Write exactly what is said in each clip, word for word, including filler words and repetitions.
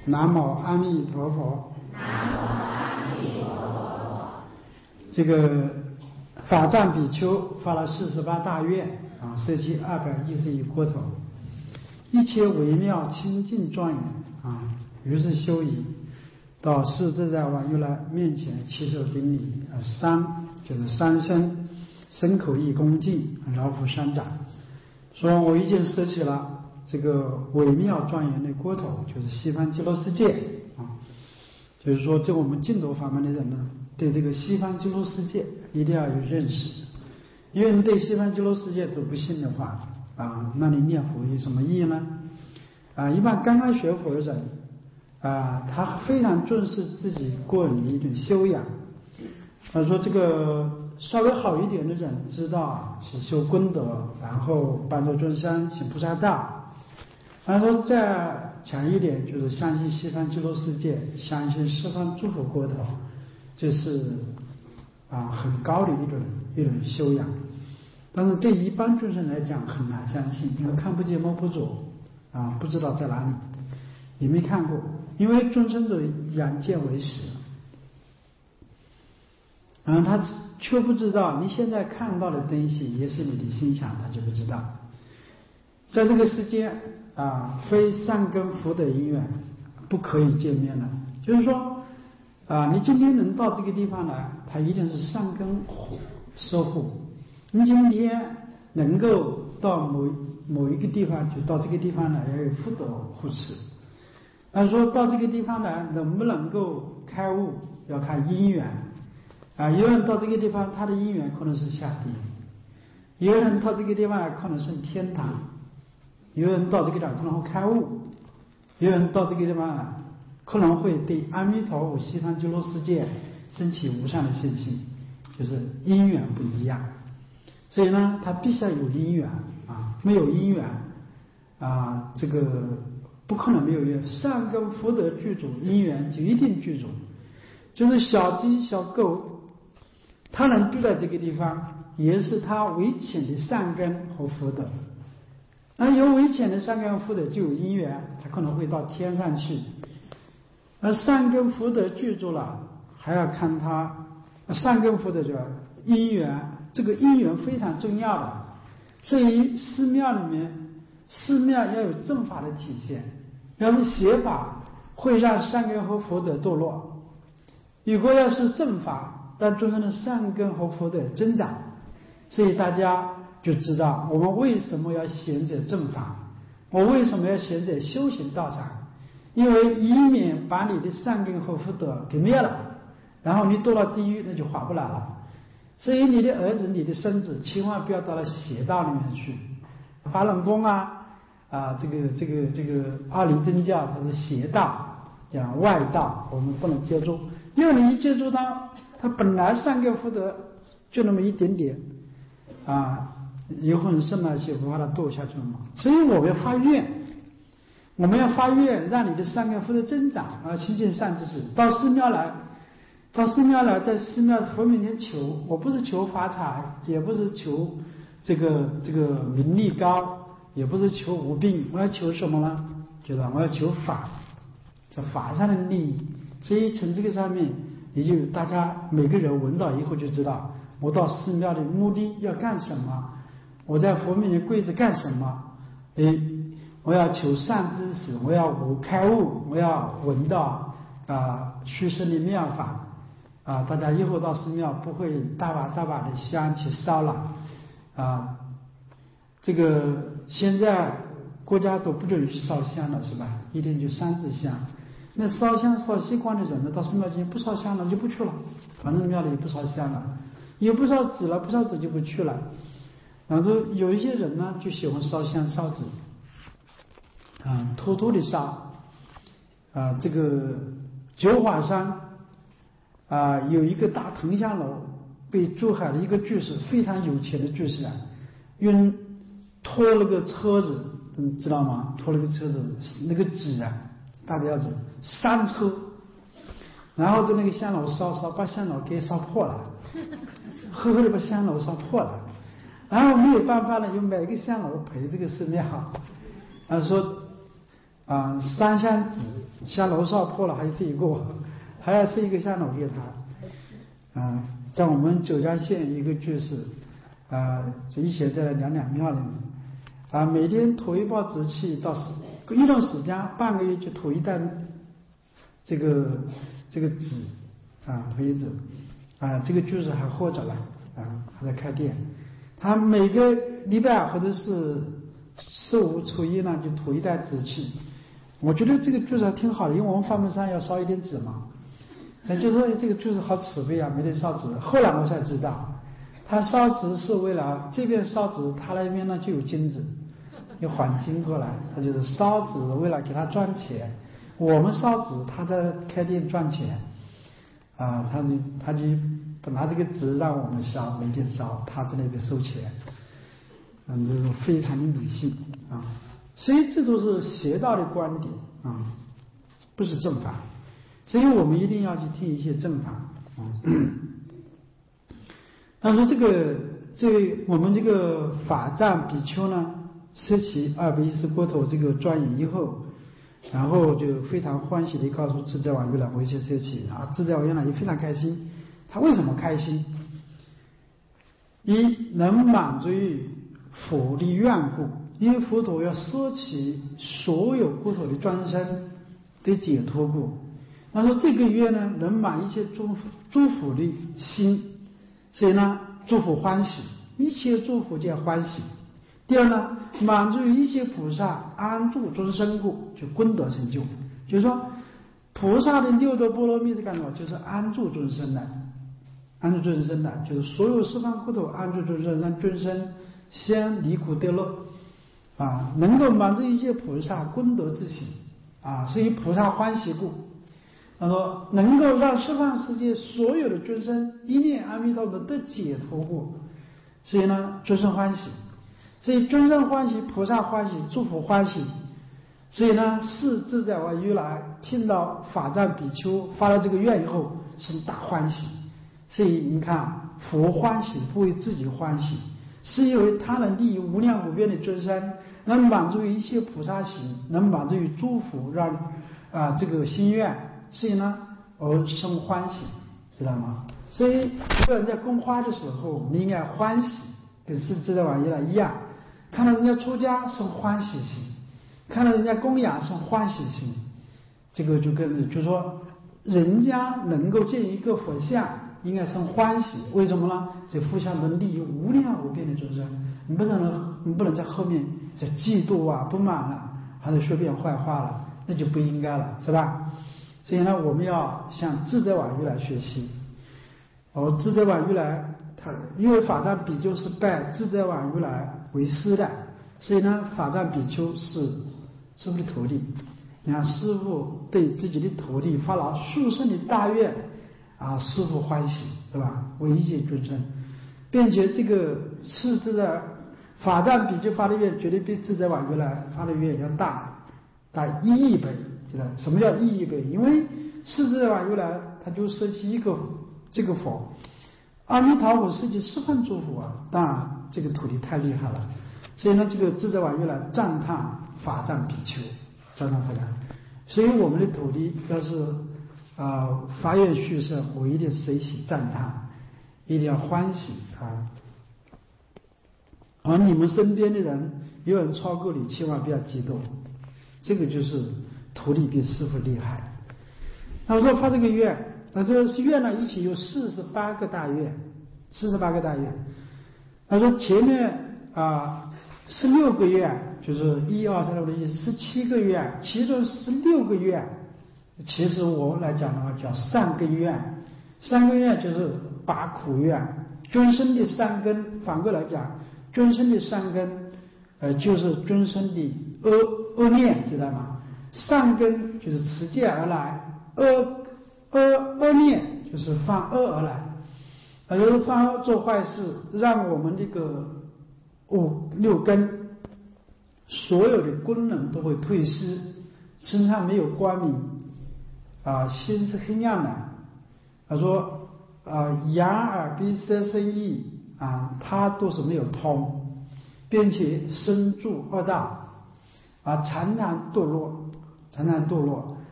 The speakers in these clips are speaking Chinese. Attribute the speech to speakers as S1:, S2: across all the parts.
S1: 南无阿弥陀佛。
S2: 南无阿弥陀佛。
S1: 这个法藏比丘发了四十八大愿啊，设计二百一十一锅头，一切微妙清净庄严啊，于是修仪到世自在王如来面前起手顶礼啊，三就是三生身口意恭敬，饶伏三掌，说我已经设起了这个微妙庄严的锅头，就是西方极乐世界啊。就是说，这我们净土法门的人呢，对这个西方极乐世界一定要有认识，因为你对西方极乐世界都不信的话啊，那你念佛有什么意义呢？啊，一般刚刚学佛的人啊，他非常重视自己个人的一种修养。他说这个稍微好一点的人知道是修功德，然后帮助众生行菩萨道。他说再强一点，就是相信西方极乐世界，相信十方诸佛国土，这是啊很高的一种一种修养。但是对一般众生来讲很难相信，因为看不见摸不着啊，不知道在哪里，也没看过，因为众生都眼见为实。然后他却不知道你现在看到的东西也是你的心想，他就不知道。在这个世界啊，非善根福德因缘不可以见面的。就是说啊，你今天能到这个地方来，它一定是善根守护。你今天能够到某某一个地方去，到这个地方来要有福德护持。那说到这个地方来能不能够开悟，要看因缘啊。有人到这个地方，他的因缘可能是下地狱；有人到这个地方来，可能是天堂；有人到这个地方可能会开悟；有人到这个地方来，可能会对阿弥陀佛西方极乐世界升起无上的信心，就是因缘不一样。所以呢，他必须要有因缘啊，没有因缘啊，这个不可能没有缘。善根福德具足，因缘就一定具足。就是小鸡小狗，它能住在这个地方，也是它微浅的善根和福德。那有微浅的善根和福德，就有因缘，它可能会到天上去。而善根福德具足了，还要看它善根福德叫因缘，这个因缘非常重要的。所以寺庙里面，寺庙要有正法的体现。要是邪法，会让善根和福德堕落。如果要是正法，让众生的善根和福德增长。所以大家就知道我们为什么要选择正法，我为什么要选择修行道场，因为以免把你的善根和福德给灭了，然后你堕到地狱，那就划不来了。所以你的儿子你的孙子千万不要到了邪道里面去。法轮功啊啊这个这个这个阿里真教它是邪道，讲外道，我们不能接触，因为你一接触它，它本来善根福德就那么一点点啊，有很深那些不把它堕下去了嘛。所以我们要发愿，我们要发愿让你的善根福德增长啊，亲近善知识。到寺庙来，到寺庙来，在寺庙佛面前求，我不是求发财，也不是求这个这个名利高，也不是求无病，我要求什么呢？就是我要求法，在法上的利益。所以从这个上面，也就大家每个人闻到以后就知道，我到寺庙的目的要干什么，我在佛面前跪着干什么。哎，我要求善知识，我要我开悟，我要闻到啊虚实的妙法啊。大家以后到寺庙不会大把大把的香去烧了啊。这个现在国家都不准许烧香了，是吧？一天就三支香。那烧香烧习惯的人呢，到寺庙去不烧香了就不去了，反正庙里也不烧香了，也不烧纸了，不烧纸就不去了。然后有一些人呢，就喜欢烧香烧纸啊，偷偷的烧啊。这个九华山啊，有一个大藤香楼，被珠海的一个居士，非常有钱的居士啊，用拖了个车子，你知道吗？拖了个车子，那个纸啊，大标纸三车，然后在那个香炉烧烧，把香炉给烧破了，呵呵的把香炉烧破了，然后没有办法了，就买个香炉陪这个寺庙，啊说啊三香纸香炉烧破了还有这一个，还要设一个香炉给他。啊，在我们九江县一个居士，啊，以前在两两庙里面，啊，每天驮一包纸器到时一段时间，半个月就驮一袋这个这个纸，啊，驮一纸，啊，这个居士还活着了，啊，还在开店。他每个礼拜或者是十五初一呢，就驮一袋纸器。我觉得这个居士还挺好的，因为我们法门上要烧一点纸嘛。那就说这个居士好慈悲啊，没得烧纸。后来我才知道，他烧纸是为了这边烧纸，他那边呢就有金子，要还金过来。他就是烧纸为了给他赚钱，我们烧纸他在开店赚钱，啊，他就他就拿这个纸让我们烧，每天烧，他在那边收钱。嗯，这是非常的理性啊，所以这都是邪道的观点啊，不是正法。所以我们一定要去听一些正法啊。但是这个这我们这个法藏比丘呢，摄取二百一十锅头这个庄严以后，然后就非常欢喜地告诉自在王如来回去摄取啊，自在王如来也非常开心。他为什么开心？一能满足于佛的愿故，因为佛陀要摄取所有国土的众生的解脱故。他说这个愿呢，能满一切诸诸佛的心，所以呢，诸佛欢喜，一切诸佛皆欢喜。第二呢，满足于一切菩萨安住众生故，就功德成就。就是说，菩萨的六度波罗蜜是干什么？就是安住众生的，安住众生的，就是所有十方国土安住众生，让众生先离苦得乐啊，能够满足一切菩萨功德之喜啊，是以菩萨欢喜故。他说能够让十方世界所有的众生一念阿弥陀佛得解脱故，所以呢，众生欢喜，所以众生欢喜，菩萨欢喜，诸佛欢喜。所以呢，是自在王如来听到法藏比丘发了这个愿以后，生大欢喜。所以你看，佛欢喜不为自己欢喜，是因为他能利益无量无边的众生，能满足于一切菩萨行，能满足于诸佛，让啊这个心愿，所以呢而生欢喜，知道吗？所以一个人在供花的时候，你应该欢喜，跟是自在王如来一样，看到人家出家生欢喜心，看到人家供养生欢喜心，这个就跟就说人家能够建一个佛像，应该生欢喜。为什么呢？这佛像能利益无量无边的众生，你不能你不能在后面在嫉妒啊、不满了，还是说别人坏话了，那就不应该了，是吧？所以呢，我们要向自在王如来学习。而自在王如来，他因为法藏比丘是拜自在王如来为师的，所以呢，法藏比丘是师父的徒弟。你看，师父对自己的徒弟发了殊胜的大愿啊，师父欢喜，对吧？为一切众生，并且这个是自在法藏比丘发的愿，绝对比自在王如来发的愿要大大一亿倍。知道什么叫一亿倍？因为是自在王如来他就摄取一个这个佛，阿弥陀佛摄取十方诸佛啊，当然这个徒弟太厉害了。所以呢，这个自在王如来赞叹法藏比丘，赞叹法藏。所以我们的徒弟要是啊、呃、发愿续圣，我一定随喜赞叹，一定要欢喜啊。而你们身边的人有人超过你，千万不要激动，这个就是徒弟比师父厉害。那我说发这个愿，那这个愿呢，一起有四十八个大愿，四十八个大愿。他说前面啊十六个愿，就是一二三四五六七十七个愿，其中十六个愿，其实我来讲的话叫善根愿。善根愿就是拔苦愿，众生的善根，反过来讲，众生的善根，呃，就是众生的恶恶念，知道吗？善根就是持戒而来，恶恶恶念就是犯恶而来。也就是犯恶做坏事，让我们这个五六根所有的功能都会退失，身上没有光明啊，心是黑暗的。他说啊，眼耳鼻舌身意啊，它都是没有通，并且身住恶道啊，常常堕落，常常堕落。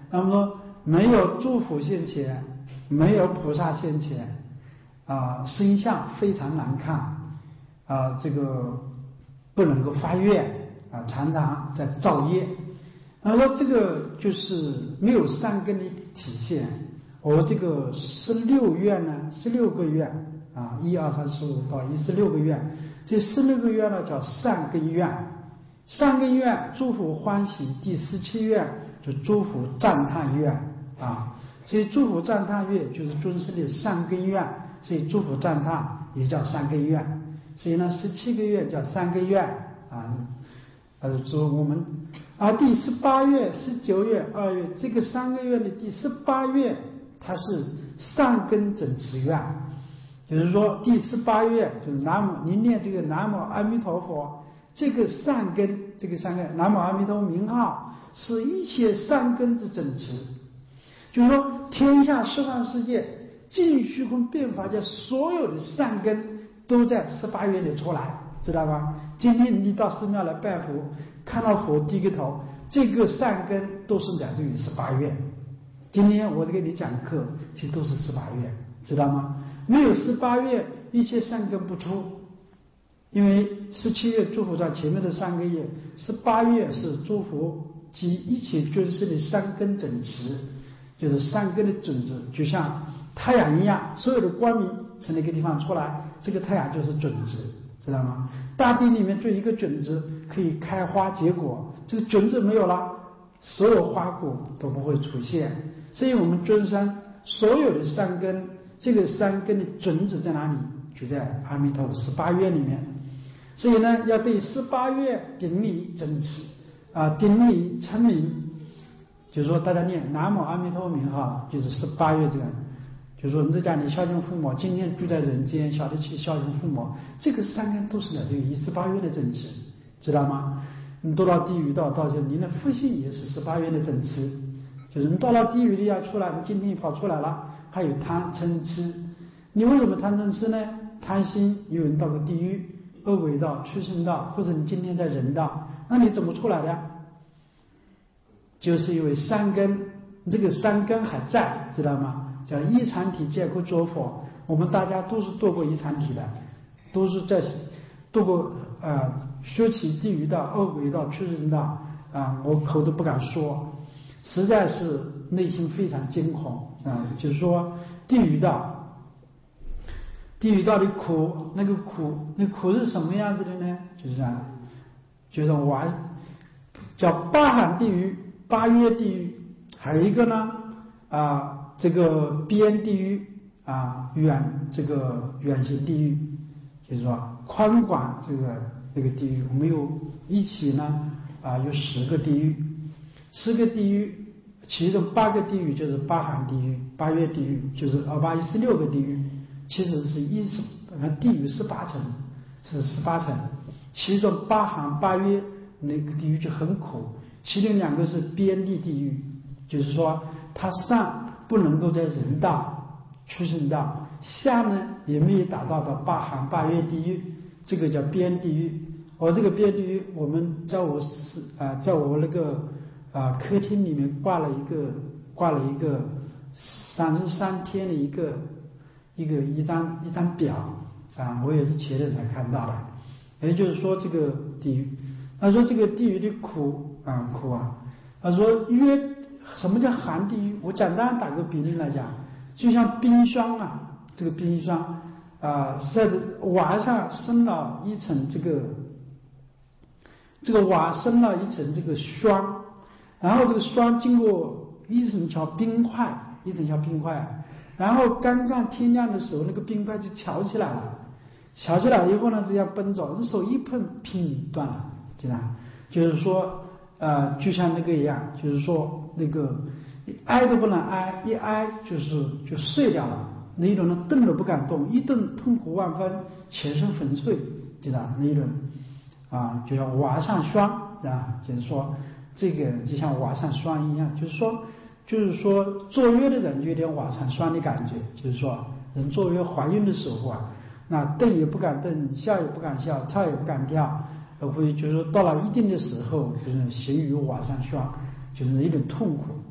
S1: 那么说没有诸佛现前，没有菩萨现前，啊，身相非常难看，啊，这个不能够发愿，啊，常常在造业。那么说这个就是没有善根的体现。而这个十六愿呢，十六个愿啊，一二三四五到一十六个愿，这十六个愿呢叫善根愿。善根愿诸佛欢喜，第十七愿就诸佛赞叹愿啊。所以诸佛赞叹愿就是尊师的善根愿，所以诸佛赞叹也叫善根愿。所以呢，十七个愿叫善根愿啊。呃，说我们啊，第十八愿、十九愿、二愿这个三个月的第十八愿，它是善根整持愿，就是说第十八愿就是南无，您念这个南无阿弥陀佛，这个善根，这个善根南无阿弥陀名号是一切善根之整持，就是说天下十方世界尽虚空变法界所有的善根都在十八愿里出来，知道吧？今天你到寺庙来拜佛，看到佛低个头，这个善根都是来自于十八愿。今天我给你讲课，其实都是十八愿，知道吗？没有十八愿，一切善根不出。因为十七愿诸佛在前面的三个月，十八愿是诸佛及一切尊师的三根整持，就是三根的准则，就像太阳一样，所有的光明从那个地方出来，这个太阳就是准则，知道吗？大地里面就一个种子可以开花结果，这个种子没有了，所有花果都不会出现。所以我们尊山所有的善根，这个善根的种子在哪里？就在阿弥陀佛十八愿里面。所以呢，要对十八愿顶礼整持啊，顶礼称名，就是说大家念南无阿弥陀佛名号，就是十八愿这个。就是说你在家里孝敬父母，今天住在人间，晓得去孝敬父母，这个三根都是来自于十八愿的整持，知道吗？你到了地狱道，到时您的福性也是十八愿的整持，就是你到了地狱里要出来，你今天跑出来了，还有贪嗔痴，你为什么贪嗔痴呢？贪心，有人到个地狱、恶鬼道、畜生道，或者你今天在人道，那你怎么出来的？就是因为三根，这个三根还在，知道吗？叫一禅体皆可作佛，我们大家都是度过一禅体的，都是在度过呃学起地狱道、恶鬼道、畜生道啊，我口都不敢说，实在是内心非常惊恐啊！就是说地狱道，地狱道的苦，那个苦，那苦是什么样子的呢？就是这样，就是我叫八寒地狱、八约地狱，还有一个呢啊。这个边地狱啊，远这个远行地狱，就是说宽广这个这个地狱，我们有一起呢啊有十个地狱，十个地狱，其中八个地狱就是八寒地狱、八月地狱，就是二八一十六个地狱，其实是一十地狱十八层，是十八层，其中八寒八月那个地狱就很苦，其中两个是边地地狱，就是说它上不能够在人道、畜生道，下呢也没有达到到八寒八月地狱，这个叫边地狱。而这个边地狱，我们在我是啊，在我那个啊客厅里面挂了一个挂了一个三十三天的一个一个一张一张表啊，我也是前天才看到的。也就是说，这个地狱，他说这个地狱的苦啊苦啊，他说约。什么叫寒地狱？我简单打个比例来讲，就像冰霜啊，这个冰霜啊，在瓦上生了一层这个这个瓦生了一层这个霜，然后这个霜经过一层叫冰块，一层叫冰块，然后刚刚天亮的时候，那个冰块就翘起来了，翘起来以后呢，这样奔走，你手一碰，拼断了，知道？就是说，呃，就像那个一样，就是说。那个挨都不能挨，一挨就是就碎掉了。那一种呢，动都不敢动，一动痛苦万分，全身粉碎，知道那一种啊，就像瓦上霜，啊，就是说这个就像瓦上霜一样，就是说就是说坐月的人就有点瓦上霜的感觉，就是说人坐月怀孕的时候啊，那动也不敢动，笑也不敢笑，跳也不敢跳，会就是说到了一定的时候，就是行于瓦上霜。就是一种痛苦，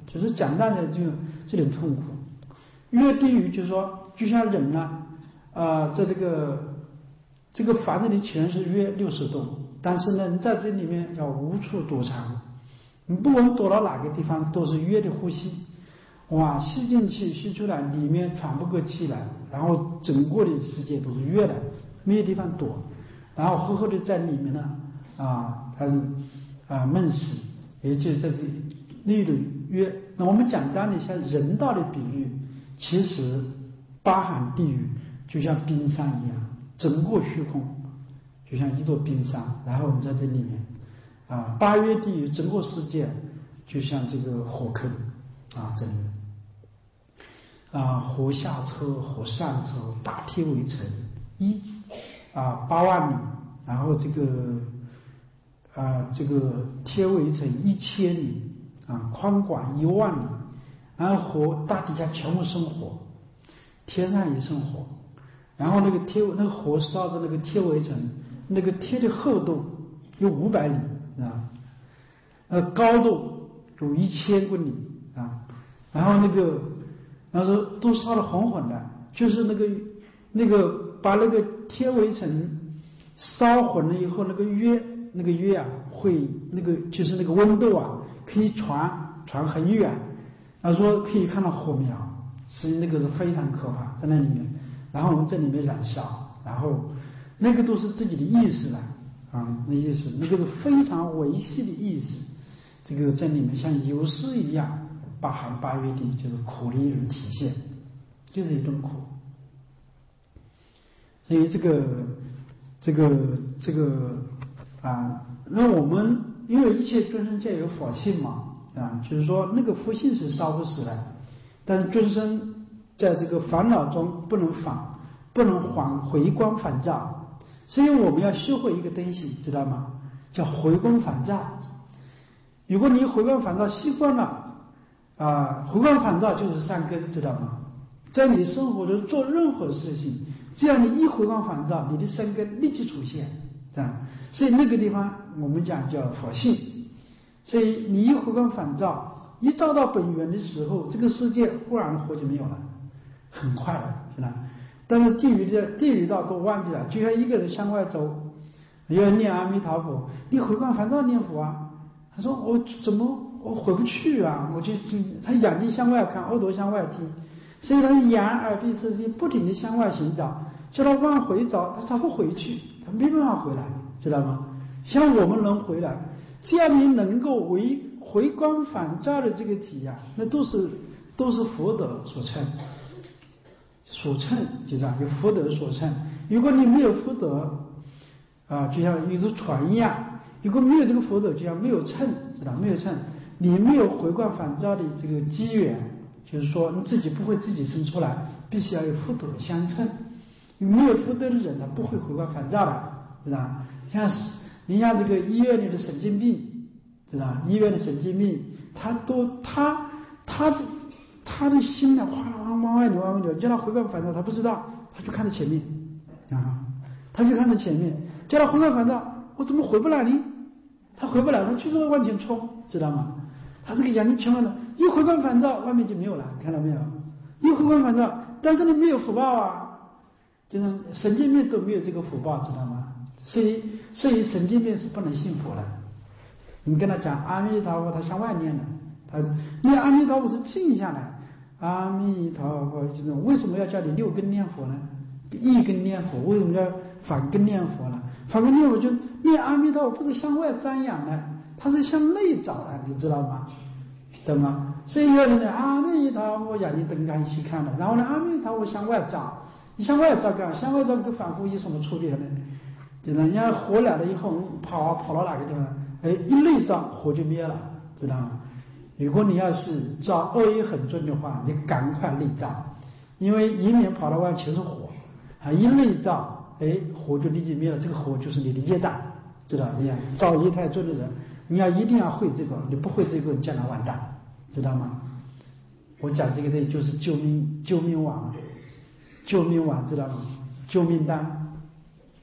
S1: 就是讲大的就这点痛苦。越地狱就是说，就像人呢、啊，呃，在这个这个房子里全是约六十度，但是呢，你在这里面要无处躲藏，你不管躲到哪个地方都是约的呼吸，哇，吸进去吸出来，里面喘不过气来，然后整个的世界都是约的，没有地方躲，然后厚厚的在里面呢，啊，它是啊闷死，也就是在这那种约。那我们简单的像人道的比喻，其实八寒地狱就像冰山一样，整个虚空就像一座冰山，然后你在这里面啊，八月地狱整个世界就像这个火坑啊，这里面啊，火下车，火上车，大铁围城一啊八万里，然后这个啊这个铁围城一千里啊，宽广一万里，然后火大底下全部生火，天上也生火，然后那个铁那个火烧着那个铁围城，那个铁的厚度有五百里啊，呃高度有一千公里啊，然后那个然后说都烧得红红的，就是那个那个把那个铁围城烧混了以后，那个约那个约啊会那个就是那个温度啊可以传传很远，然后说可以看到火苗，所以那个是非常可怕，在那里面，然后我们在里面燃烧，然后那个都是自己的意识了啊，那意识那个是非常维系的意识，这个在里面像游丝一样，八寒八月地就是苦的一种体现，就是一种苦。所以这个这个这个啊，那我们因为一切众生皆有佛性嘛啊，就是说那个佛性是烧不死的，但是众生在这个烦恼中不能反，不能反回光返照，所以我们要修会一个东西，知道吗？叫回光返照。如果你回光返照习惯了啊，回光返照就是善根，知道吗？在你生活中做任何事情，只要你一回光返照，你的善根立即出现，这样。所以那个地方我们讲叫佛性。所以你一回光返照，一照到本源的时候，这个世界忽然火就没有了，很快了，是吧？但是地狱的地狱道都忘记了，就像一个人向外走，要念阿弥陀佛，你回光返照念佛啊。他说我怎么我回不去啊？我就他眼睛向外看，耳朵向外听，所以他眼耳鼻舌身不停地向外寻找，叫他往回找，他找不回去，他没办法回来，知道吗？像我们能回来，只要你能够为回光返照的这个体呀、啊，那都是都是福德所称，所称就这样，有福德所称。如果你没有福德啊，就像一艘船一样。如果没有这个福德，就像没有秤，知道没有秤，你没有回光返照的这个机缘，就是说你自己不会自己生出来，必须要有福德相称。没有福德的人，他不会回光返照的，知道？像你像这个医院里的神经病，知道？医院的神经病，他都他他的他的心呢，哗啦往往外流往外流，叫他回光返照，他不知道，他就看着前面啊，他就看着前面，叫他回光返照。我怎么回不来呢？他回不来，他就是会往前冲，知道吗？他这个眼睛全完了，一回光返照，外面就没有了，看到没有？一回光返照，但是你没有福报啊，就是神经病都没有这个福报，知道吗？所以，所以神经病是不能信佛的。你跟他讲阿弥陀佛，他向外念的，他念阿弥陀佛是静下来，阿弥陀佛就是为什么要叫你六根念佛呢？一根念佛，为什么要反根念佛呢？反根念佛就念阿弥陀佛不是向外瞻仰的，它是向内找的，你知道吗？懂吗？所以有人呢，阿弥陀佛眼睛瞪开细看了，然后呢，阿弥陀佛向外找，你向外找干，向外找跟反复有什么区别呢？就人家火来了以后跑啊跑到哪个地方，哎，一内照火就灭了，知道吗？如果你要是照恶业很重的话，你赶快内照，因为迎面跑到外全是火，啊，一内照。哎，火就立即灭了，这个火就是你的业障，知道？你看造业太重的人，你要一定要会这个，你不会这个，你将来完蛋，知道吗？我讲这个的就是救命救命网，救命网知道吗？救命单，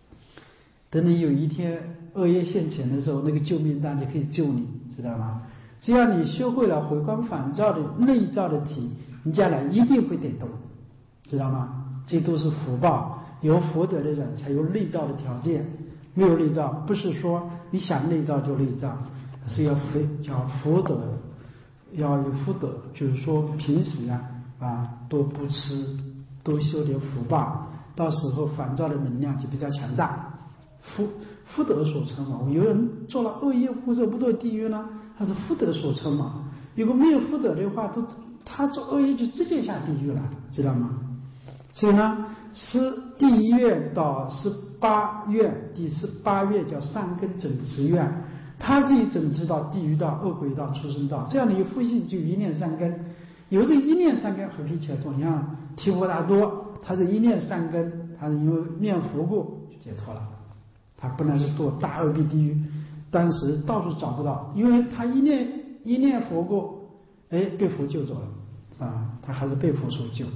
S1: 等你有一天恶业现前的时候，那个救命单就可以救你，知道吗？ 只要你学会了回光返照的内照的体，你将来一定会得度，知道吗？这都是福报，有福德的人才有内照的条件，没有内照不是说你想内照就内照，是要非叫福德，要有福德，就是说平时啊啊多布施，多修点福报，到时候反照的能量就比较强大。福福德所称嘛，有人做了恶业或者不堕地狱呢，他是福德所称嘛。如果没有福德的话，都他做恶业就直接下地狱了，知道吗？所以呢，是第一愿到十八愿，第十八愿叫善根整持愿，它可以整持到地狱道、恶鬼道、畜生道。这样的有福性就一念三根，有这一念三根和可以解脱。你看提婆达多，他是一念三根，他是因为念佛过就解脱了。他本来是堕大恶壁地狱，当时到处找不到，因为他一念一念佛过，哎，被佛救走了啊，他还是被佛所救。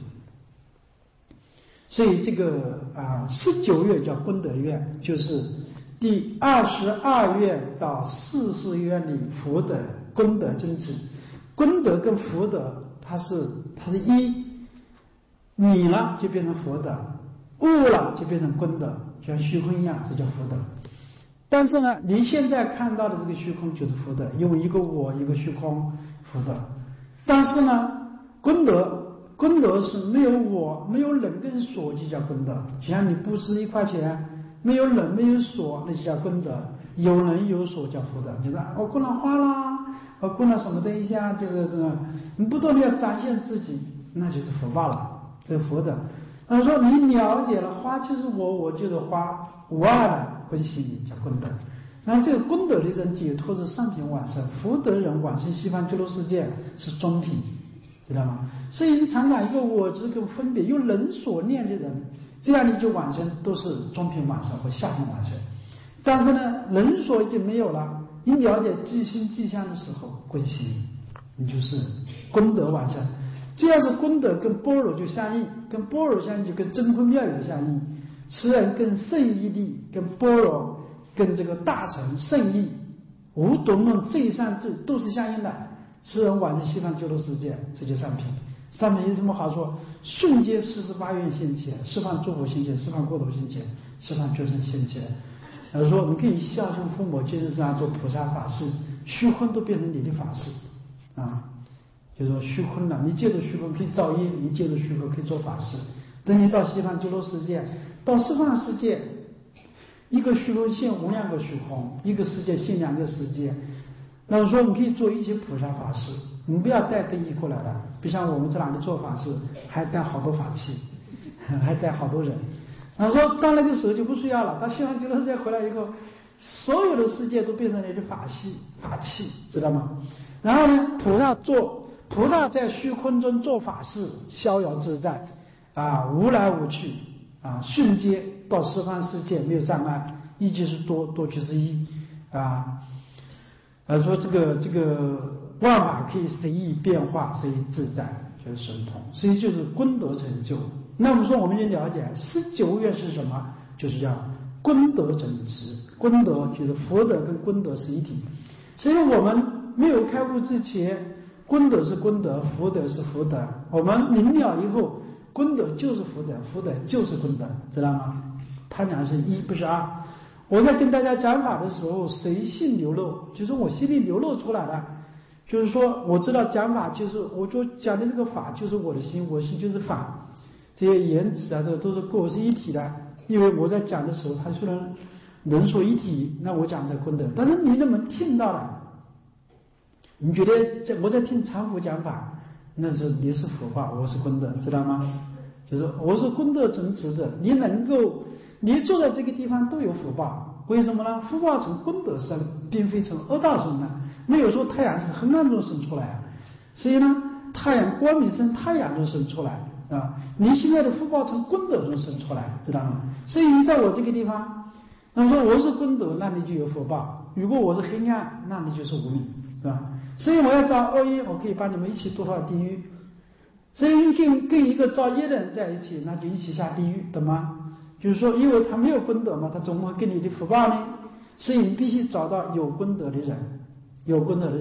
S1: 所以这个啊，十九愿叫功德愿，就是第二十二愿到四十愿里福德功德增持。功德跟福德它是它是一，你了就变成福德，悟了就变成功德，像虚空一样，这叫福德。但是呢，你现在看到的这个虚空就是福德，因为一个我一个虚空福德。但是呢，功德功德是没有我没有人跟所就叫功德，就像你布施一块钱，没有人没有所那就叫功德，有人有所叫福德。就是我供了花啦，我供了什么东西啊，就是这个你不断的要展现自己，那就是福报了，这是福德。他说你了解了花就是我，我就是花，无二的欢喜你叫功德。那这个功德的人解脱是上品往生，福德人往生西方极乐世界是中品，知道吗？所以你常常一个我执跟分别，用人所念的人，这样你就往生都是中品往生或下品往生。但是呢，人所已经没有了，你了解即心即相的时候，欢喜你，你就是功德往生。这样是功德跟般若就相应，跟般若相应就跟真空妙有相应。此人跟圣义力，跟般若，跟这个大乘圣义、无夺论、最善智都是相应的。此人往生西方极乐世界，这就上品。上面有什么好说？瞬间四十八愿现前，释放诸佛现前，释放国土现前，释放众生现前。他说你可以孝顺父母，精神上做菩萨法事，虚空都变成你的法事啊。就是说虚空了，你借着虚空可以造业，你借着虚空可以做法事。等你到西方极乐世界，到十方世界，一个虚空现无量个虚空，一个世界现两个世界。那么说你可以做一切菩萨法事，你不要带灯衣过来了，不像我们这哪里做法事还带好多法器，还带好多人。然后说到那个时候就不需要了，到西方极乐世界回来以后，所有的世界都变成你的法器法器，知道吗？然后呢，菩萨做菩萨在虚空中做法事，逍遥自在啊，无来无去啊，瞬间到十方世界没有障碍，一即是多，多即是一啊。呃，说这个这个万法可以随意变化，随意自在，就是神通，所以就是功德成就。那我们说，我们就了解十九愿是什么，就是叫功德整持。功德就是福德跟功德是一体，所以我们没有开悟之前，功德是功德，福德是福德。我们明了以后，功德就是福德，福德就是功德，知道吗？它俩是一，不是二。我在跟大家讲法的时候，随性流露，就是我心里流露出来了。就是说，我知道讲法就是，我就讲的这个法就是我的心，我心就是法。这些言辞啊，这都是跟我是一体的。因为我在讲的时候，它虽然人说一体，那我讲的功德，但是你能不能听到了？你觉得我在听常福讲法，那是你是福报，我是功德，知道吗？就是我是功德整持者，你能够。你坐在这个地方都有福报，为什么呢？福报从功德生，并非从恶道生的。没有说太阳从黑暗中生出来啊，所以呢，太阳光明从太阳中生出来啊。你现在的福报从功德中生出来，知道吗？所以你在我这个地方，那么说我是功德，那你就有福报；如果我是黑暗，那你就是无明，是吧？所以我要造恶业，我可以把你们一起堕到地狱。所以你跟跟一个造业的人在一起，那就一起下地狱，懂吗？就是说，因为他没有功德嘛，他怎么会给你的福报呢？所以你必须找到有功德的人，有功德的人。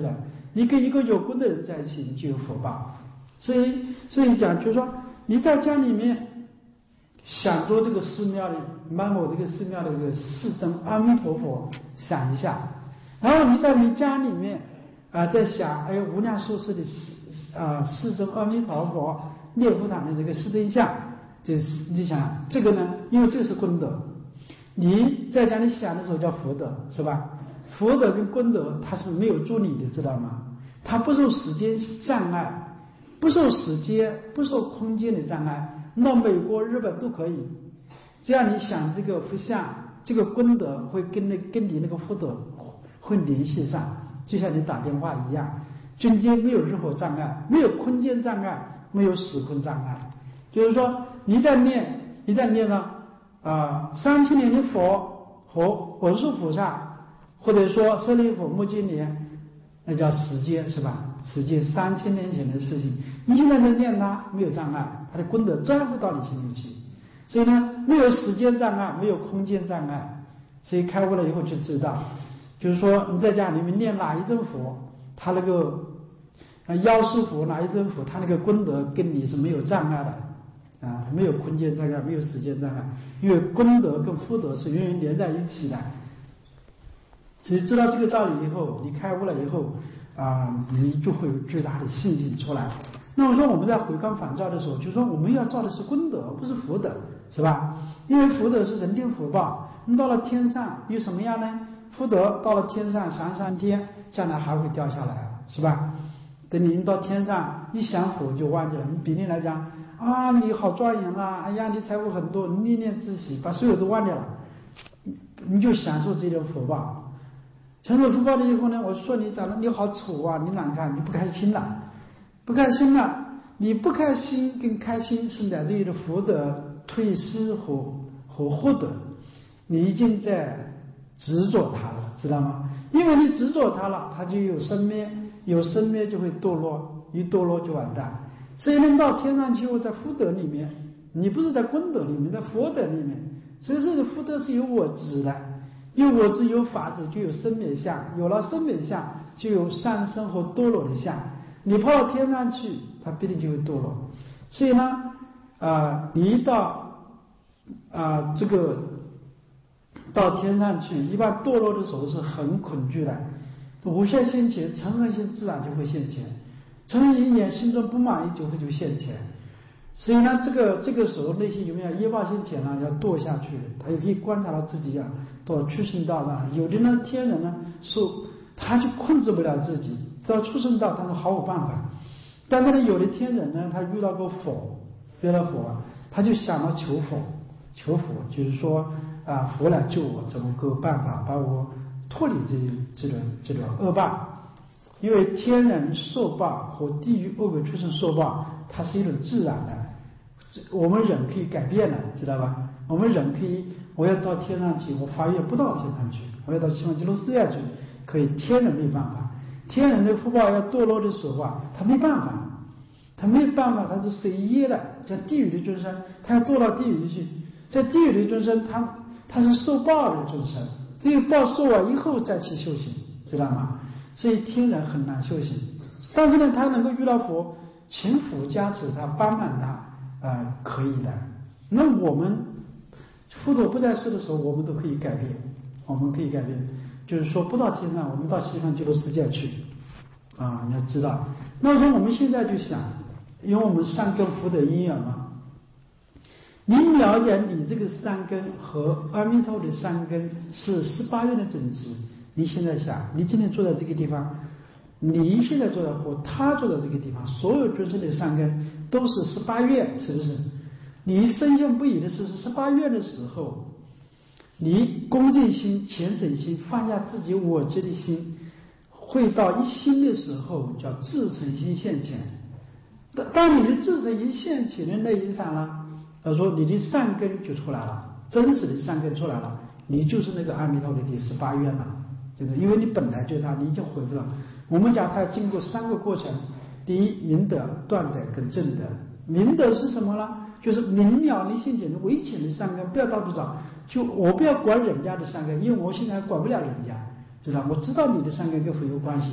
S1: 你跟一个有功的人在一起，你就有福报。所以，所以讲就是说，你在家里面想着这个寺庙里，满我这个寺庙的这个世尊阿弥陀佛想一下，然后你在你家里面啊、呃，在想，哎，无量寿世的啊世尊阿弥陀佛念佛堂的这个世尊像，就是你想这个呢，因为这个是功德，你在家里想的时候叫福德，是吧？福德跟功德它是没有助力的，知道吗？它不受时间障碍，不受时间、不受空间的障碍。到美国、日本都可以，只要你想这个福相，这个功德会跟那跟你那个福德会联系上，就像你打电话一样，中间没有任何障碍，没有空间障碍，没有时空障碍。就是说，你在念，你在念呢啊、呃，三千年的佛和文殊菩萨，或者说舍利弗、目犍连。那叫时间，是吧？时间三千年前的事情，你现在在念它没有障碍，它的功德真会到你心里去。所以呢，没有时间障碍，没有空间障碍。所以开悟了以后就知道，就是说你在家里面念哪一尊佛，他那个药师佛哪一尊佛，他那个功德跟你是没有障碍的啊，没有空间障碍，没有时间障碍，因为功德跟福德是永远连在一起的。所以知道这个道理以后，你开悟了以后啊、呃，你就会有巨大的信心出来。那我说我们在回光返照的时候，就说我们要造的是功德，不是福德，是吧？因为福德是人天福报，你到了天上有什么样呢？福德到了天上上上天，将来还会掉下来，是吧？等你到天上一享福就忘记了。你比例来讲啊，你好庄严啊，哎呀，你财富很多，你念念自喜，把所有都忘掉了，你就享受这种福报。享受福报了以后呢，我说你长得你好丑啊，你难看，你不开心了，不开心了，你不开心跟开心是来自于的福德退失和和获得，你已经在执着它了，知道吗？因为你执着它了，它就有生灭，有生灭就会堕落，一堕落就完蛋。所以能到天上去，我在福德里面，你不是在功德里面，在福德里面。所以说的福德是有我执的。有我执有法执，就有生灭相，有了生灭相，就有上升和堕落的相。你跑到天上去，它必定就会堕落。所以呢，啊、呃，你一到啊、呃、这个到天上去，一般堕落的时候是很恐惧的。无限现前，嗔恨心自然就会现前，嗔恨一念心中不满意就会就现前。所以呢，这个这个时候内心有没有业报现前呢？要堕下去，他也可以观察到自己啊，到畜生道上。有的呢，天人呢，受他就控制不了自己，到畜生道他是毫无办法。但是呢，有的天人呢，他遇到过佛，遇到佛，他就想到求佛，求佛，就是说啊，佛来救我，怎么个办法把我脱离这这种这种恶报？因为天人受报和地狱恶鬼畜生受报，它是一种自然的。我们人可以改变的，知道吧？我们人可以，我要到天上去，我发愿不到天上去，我要到西方极乐世界去，可以。天人没办法，天人的福报要堕落的时候啊，他没办法，他没有办法，他是随业的。像地狱的众生，他要堕到地狱去，在地狱的众生，他他是受报的众生，这个报受完以后再去修行，知道吗？所以天人很难修行，但是呢，他能够遇到佛，请佛加持他，帮忙他。呃，可以的。那我们佛陀不在世的时候，我们都可以改变，我们可以改变。就是说，不到天上，我们到西方极乐世界去啊！你要知道，那么我们现在就想，因为我们善根福德因缘嘛，你了解你这个善根和阿弥陀的善根是十八愿的种子。你现在想，你今天坐在这个地方，你现在坐在或他坐在这个地方，所有众生的善根都是十八愿，是不是？你深信不疑的是十八愿的时候，你恭敬心、虔诚心，放下自己我执的心，会到一心的时候，叫至诚心现前。当你的至诚心现前的那一刹那，他说你的善根就出来了，真实的善根出来了，你就是那个阿弥陀的第十八愿了，就是因为你本来就是他，你已经回不了。我们讲它经过三个过程，第一明德、断德跟正德。明德是什么呢？就是明了你心前的微浅的善根，不要到处找，就我不要管人家的善根，因为我现在管不了人家，知道？我知道你的善根跟佛有关系，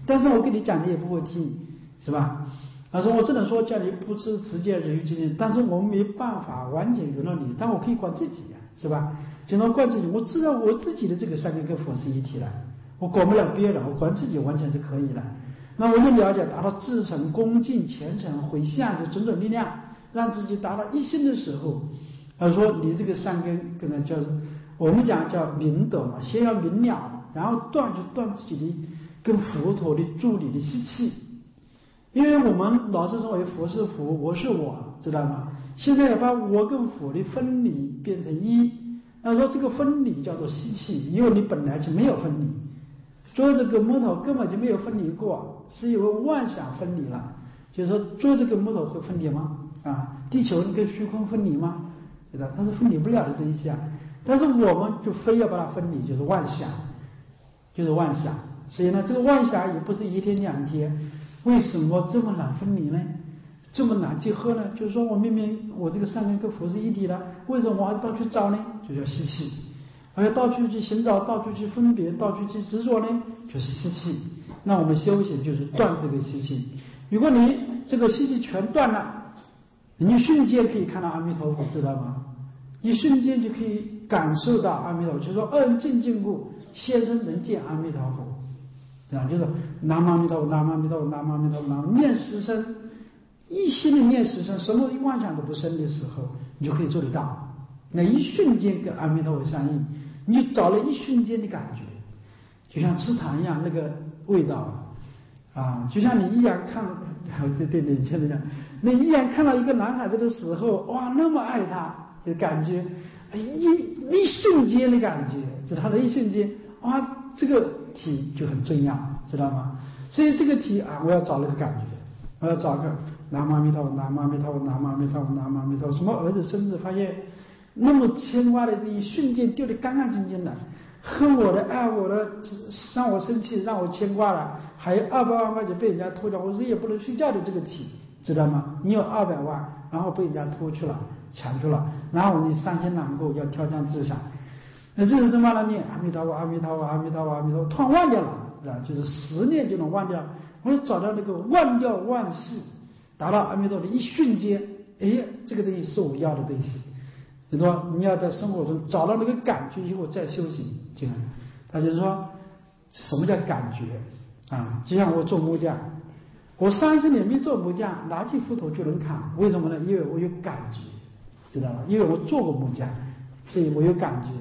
S1: 但是我跟你讲你也不会听，是吧？他说我只能说叫你不知持戒忍辱精进，但是我没办法完全原谅你，但我可以管自己呀、啊，是吧？只能管自己，我知道我自己的这个善根跟佛是一体的，我管不了别人，我管自己完全是可以的。那我就了解达到至诚、恭敬、虔诚、回向的种种力量，让自己达到一心的时候，他说你这个善根跟他叫我们讲叫明德嘛，先要明了，然后断就断自己的跟佛陀的助理的习气。因为我们老是认为佛是佛，我是我，知道吗？现在要把我跟佛的分离变成一，那说这个分离叫做习气，因为你本来就没有分离，做这个木头根本就没有分离过，是因为妄想分离了。就是说做这个木头会分离吗？啊，地球跟虚空分离吗？对吧？它是分离不了的东西啊。但是我们就非要把它分离，就是妄想，就是妄想。所以呢，这个妄想也不是一天两天。为什么这么难分离呢？这么难结合呢？就是说我明明我这个善根跟佛是一体的，为什么我还到处找呢？就叫习气。而且到处去寻找，到处去分别，到处去执着呢，就是习气。那我们修行就是断这个习气。如果你这个习气全断了，你瞬间可以看到阿弥陀佛，知道吗？一瞬间就可以感受到阿弥陀佛，就是说二人静静故，先生能见阿弥陀佛。这样就是南无阿弥陀佛，南无阿弥陀佛，南无阿弥陀佛，南无念十声，一心的念十声，什么妄想都不生的时候，你就可以做得到。那一瞬间跟阿弥陀佛相应，你就找了一瞬间的感觉，就像吃糖一样那个味道啊，就像你一眼看，我对对年轻人讲，你一眼看到一个男孩子的时候，哇，那么爱他的感觉，一一瞬间的感觉，知道的一瞬间，哇，这个体就很重要，知道吗？所以这个体啊，我要找那个感觉，我要找个南无阿弥陀佛，南无阿弥陀佛，南无阿弥陀佛，南无阿弥陀佛。什么儿子生日发现那么牵挂的这一瞬间丢得干干净净的，恨我的爱我的，让我生气，让我牵挂了，还有二百万块钱被人家偷掉，我日夜不能睡觉的这个体，知道吗？你有二百万，然后被人家偷去了，抢去了，然后你伤心难过，要跳江自杀。那这是什么呢？念阿弥陀佛，阿弥陀佛，阿弥陀佛，阿弥陀佛，突然忘掉了，是吧？就是十年就能忘掉。我就找到那个忘掉万事，达到阿弥陀佛的一瞬间，哎，这个东西是我要的东西。就说你要在生活中找到那个感觉以后再修行，就他就是说什么叫感觉啊？就像我做木匠，我三十年没做木匠，拿起斧头就能砍，为什么呢？因为我有感觉，知道吗？因为我做过木匠，所以我有感觉。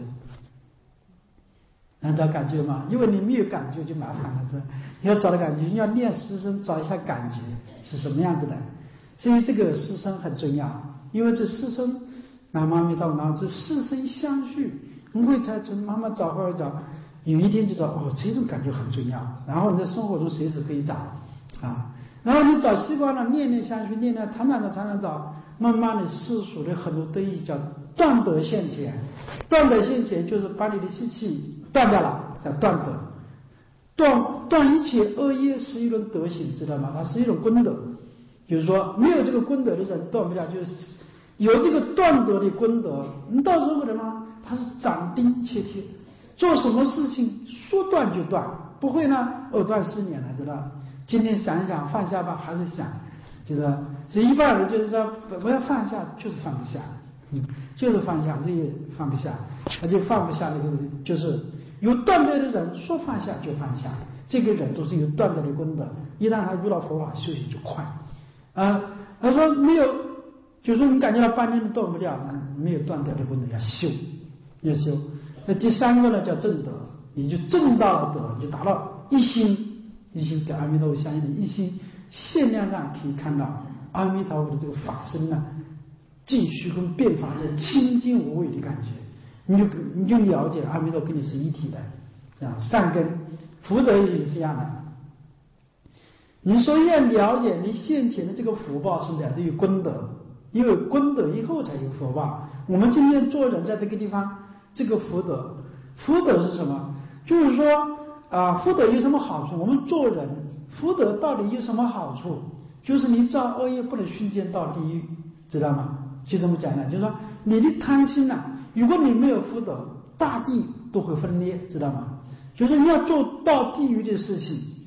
S1: 能找感觉吗？因为你没有感觉就麻烦了，这你要找到感觉，你要练师生找一下感觉是什么样子的。所以这个师生很重要，因为这师生南无阿弥陀佛，然后这师生相续，你会才从慢慢找或者找，有一天就找哦，这种感觉很重要。然后你在生活中随时可以找啊，然后你找习惯了，念念相续，念念常常的常常找，慢慢的世俗的很多东西叫断德现前，断德现前就是把你的习气断掉了，叫断德。断断一切恶业是一种德行，知道吗？它是一种功德。就是说，没有这个功德的人断不了，就是有这个断德的功德，你到时候的吗？他是斩钉截铁，做什么事情说断就断，不会呢藕断丝连了，知道？今天想一想放下吧，还是想，就是所以一般人就是说不要放下，就是放不下，嗯，就是放下，这也放不下，他就放不下那个，就是有断德的人说放下就放下，这个人都是有断德的功德，一旦他遇到佛法修行就快。啊，他说没有，就是说你感觉到半天都断不掉，没有断掉的功能，要修，要修。那第三个呢叫正德，你就正到了德，你就达到一心，一心跟阿弥陀佛相应的一心，限量上可以看到阿弥陀佛的这个法身呢，尽虚空变法界清净无为的感觉，你就你就了解阿弥陀佛跟你是一体的，啊，善根福德也是一样的。你说要了解你现前的这个福报是来自于功德，因为功德以后才有福报。我们今天做人在这个地方，这个福德，福德是什么？就是说啊，福德有什么好处？我们做人，福德到底有什么好处？就是你造恶业不能瞬间到地狱，知道吗？就这么讲的，就是说你的贪心啊，如果你没有福德，大地都会分裂，知道吗？就是你要做到地狱的事情。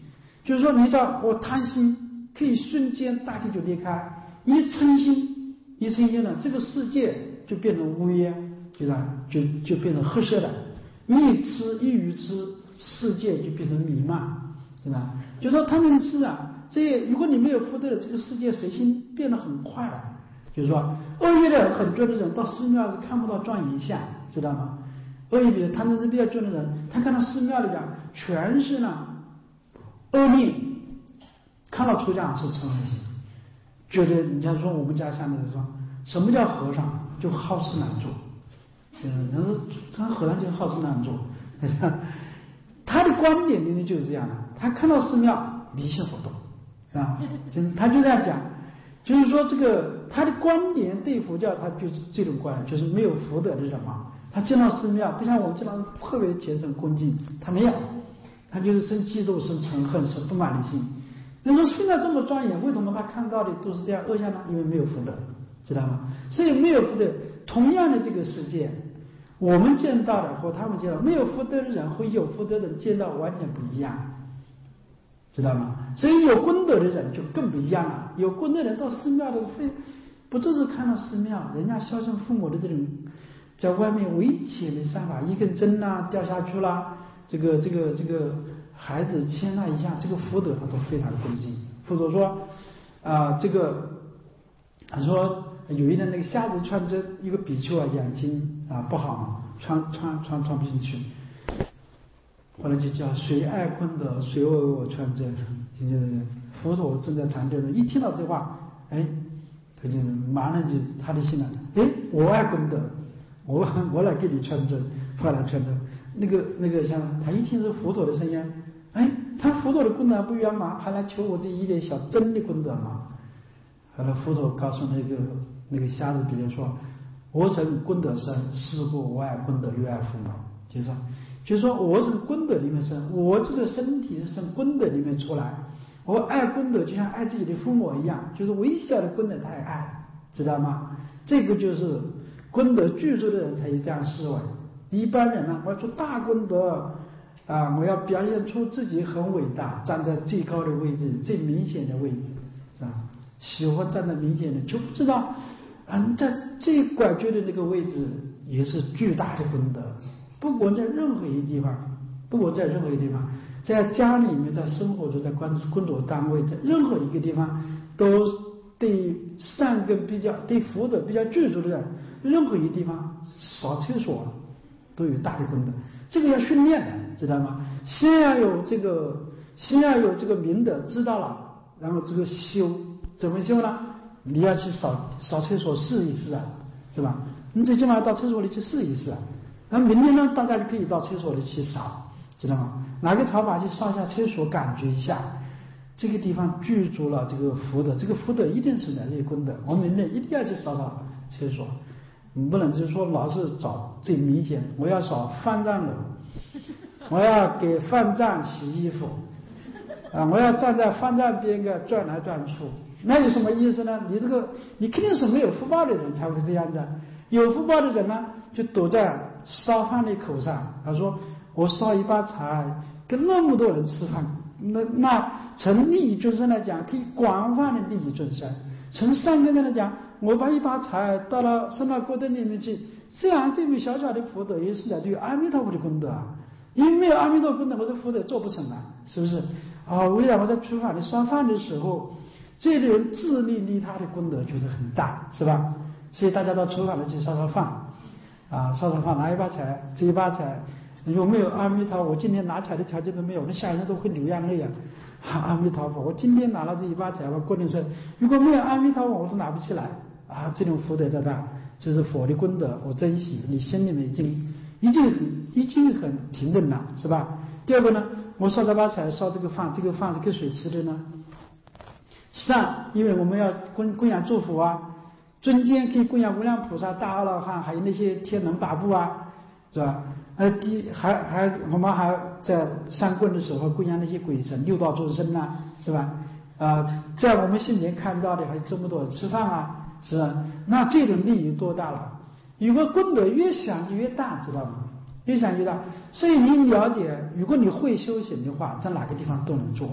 S1: 就是说，你知道我贪心可以瞬间大地就裂开，一嗔心，一嗔心呢，这个世界就变成乌烟，就这样就就变成黑色的。一吃一鱼吃，世界就变成弥漫，对吧？就说他们吃啊，这如果你没有福德的，这个世界随心变得很快了。就是说，恶业的很多的人到寺庙是看不到庄严相，知道吗？恶业比如他们是比较重的人，他看到寺庙里讲全是呢恶念，看到出家是嗔恨心，觉得你像说我们家乡的人说，什么叫和尚？就好吃懒做。嗯，人说这和尚就是好吃懒做。他的观点里面就是这样的，他看到寺庙迷信活动，啊，就是他就这样讲，就是说这个他的观点对佛教他就是这种观点，就是没有福德的人嘛。他进到寺庙，不像我们经常特别虔诚恭敬，他没有，他就是生嫉妒、生嗔恨、生不满的心。你说寺庙这么庄严，为什么他看到的都是这样恶相呢？因为没有福德，知道吗？所以没有福德，同样的这个世界，我们见到的和他们见到没有福德的人和有福德的人见到完全不一样，知道吗？所以有功德的人就更不一样了。有功德的人到寺庙的非不只是看到寺庙，人家孝顺父母的这种。在外面危险的散法，一根针呐、啊、掉下去啦，这个这个这个孩子牵他一下，这个福德他都非常恭敬。或者说啊、呃，这个他说有一天那个瞎子穿针，一个比丘啊眼睛啊不好嘛，穿穿穿穿不进去，后来就叫谁爱功德，谁为我穿针。就是佛陀正在禅定，一听到这话，哎，他就马上就他的心了，哎，我爱功德。我我来给你穿针，后来穿针，那个那个像他一听是佛陀的声音，哎，他佛陀的功德不圆满，还来求我这一点小针的功德嘛？后来佛陀告诉那个那个瞎子比丘说：“我成功德身，是故我爱功德，又爱父母。”就是说，就是说我从功德里面生，我这个身体是从功德里面出来，我爱功德就像爱自己的父母一样，就是微小的功德他也爱，知道吗？这个就是。功德具足的人才有这样思维，一般人呢，我要做大功德啊，我要表现出自己很伟大，站在最高的位置、最明显的位置，是吧？喜欢站在明显的，就不知道啊，在最关键的那个位置也是巨大的功德。不管在任何一个地方，不管在任何一个地方，在家里面、在生活中、在工工作单位，在任何一个地方，都对善根比较、对福德比较具足的人。任何一个地方扫厕所都有大的功德，这个要训练的，知道吗？先要有这个，先要有这个明德，知道了，然后这个修怎么修呢？你要去扫扫厕所试一试啊，是吧？你最起码到厕所里去试一试啊。然后明天呢，大家就可以到厕所里去扫，知道吗？拿个扫把去扫一下厕所，感觉一下，这个地方具足了这个福德，这个福德一定是来自于功德。我们明天一定要去扫扫厕所。你不能就是说老是找最明显，我要扫饭站楼，我要给饭站洗衣服，啊，我要站在饭站边个转来转去，那有什么意思呢？你这个你肯定是没有福报的人才会这样子，有福报的人呢，就躲在烧饭的口上，他说我烧一把柴跟那么多人吃饭，那那从利益众生来讲，可以广泛的利益众生；从善根来讲，我把一把柴到了升到锅灯里面去，这样这么小小的福德也是来自于阿弥陀佛的功德啊！因为没有阿弥陀佛功德，我的福德做不成啊，是不是？啊，为了我在厨房里烧饭的时候，这个人自利利他的功德就是很大，是吧？所以大家到厨房里去烧烧饭，啊，烧烧饭拿一把柴，这一把柴，有没有阿弥陀佛？我今天拿柴的条件都没有，那下人都会流眼泪啊！阿弥陀佛，我今天拿了这一把柴，我过定是，如果没有阿弥陀佛，我都拿不起来。啊，这种福德的大，就是佛的功德，我珍惜，你心里面已经已经很已经很平等了，是吧？第二个呢，我烧这把柴，烧这个饭，这个饭是跟谁吃的呢？善，因为我们要供供养祝福啊，尊敬可以供养无量菩萨、大阿罗汉，还有那些天龙八部啊，是吧？呃，第还还我们还在上供的时候供养那些鬼神、六道众生啊，是吧？啊、呃，在我们心里面看到的还有这么多人吃饭啊。是吧？那这种利益多大了？如果功德越想就越大，知道吗？越想越大。所以你了解，如果你会修行的话，在哪个地方都能做，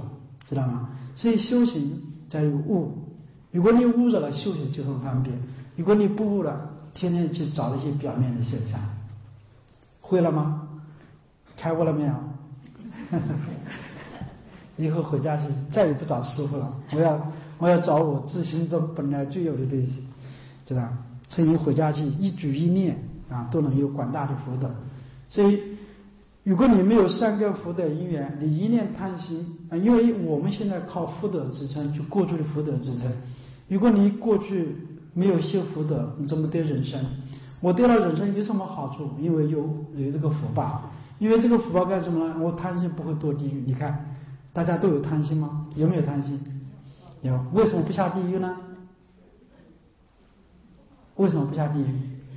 S1: 知道吗？所以修行在于悟，如果你悟了，修行就很方便；如果你不悟了，天天去找那些表面的现象。会了吗？开悟了没有？以后回家去再也不找师傅了，我要我要找我自心中本来具有的东西，知道？所以你回家去一举一念啊，都能有广大的福德。所以如果你没有善根福德因缘，你一念贪心啊，因为我们现在靠福德支撑，就过去的福德支撑。如果你过去没有修福德，你怎么得人生？我得了人生有什么好处？因为有有这个福报，因为这个福报干什么呢？我贪心不会堕地狱。你看大家都有贪心吗？有没有贪心？有。为什么不下地狱呢？为什么不下地狱？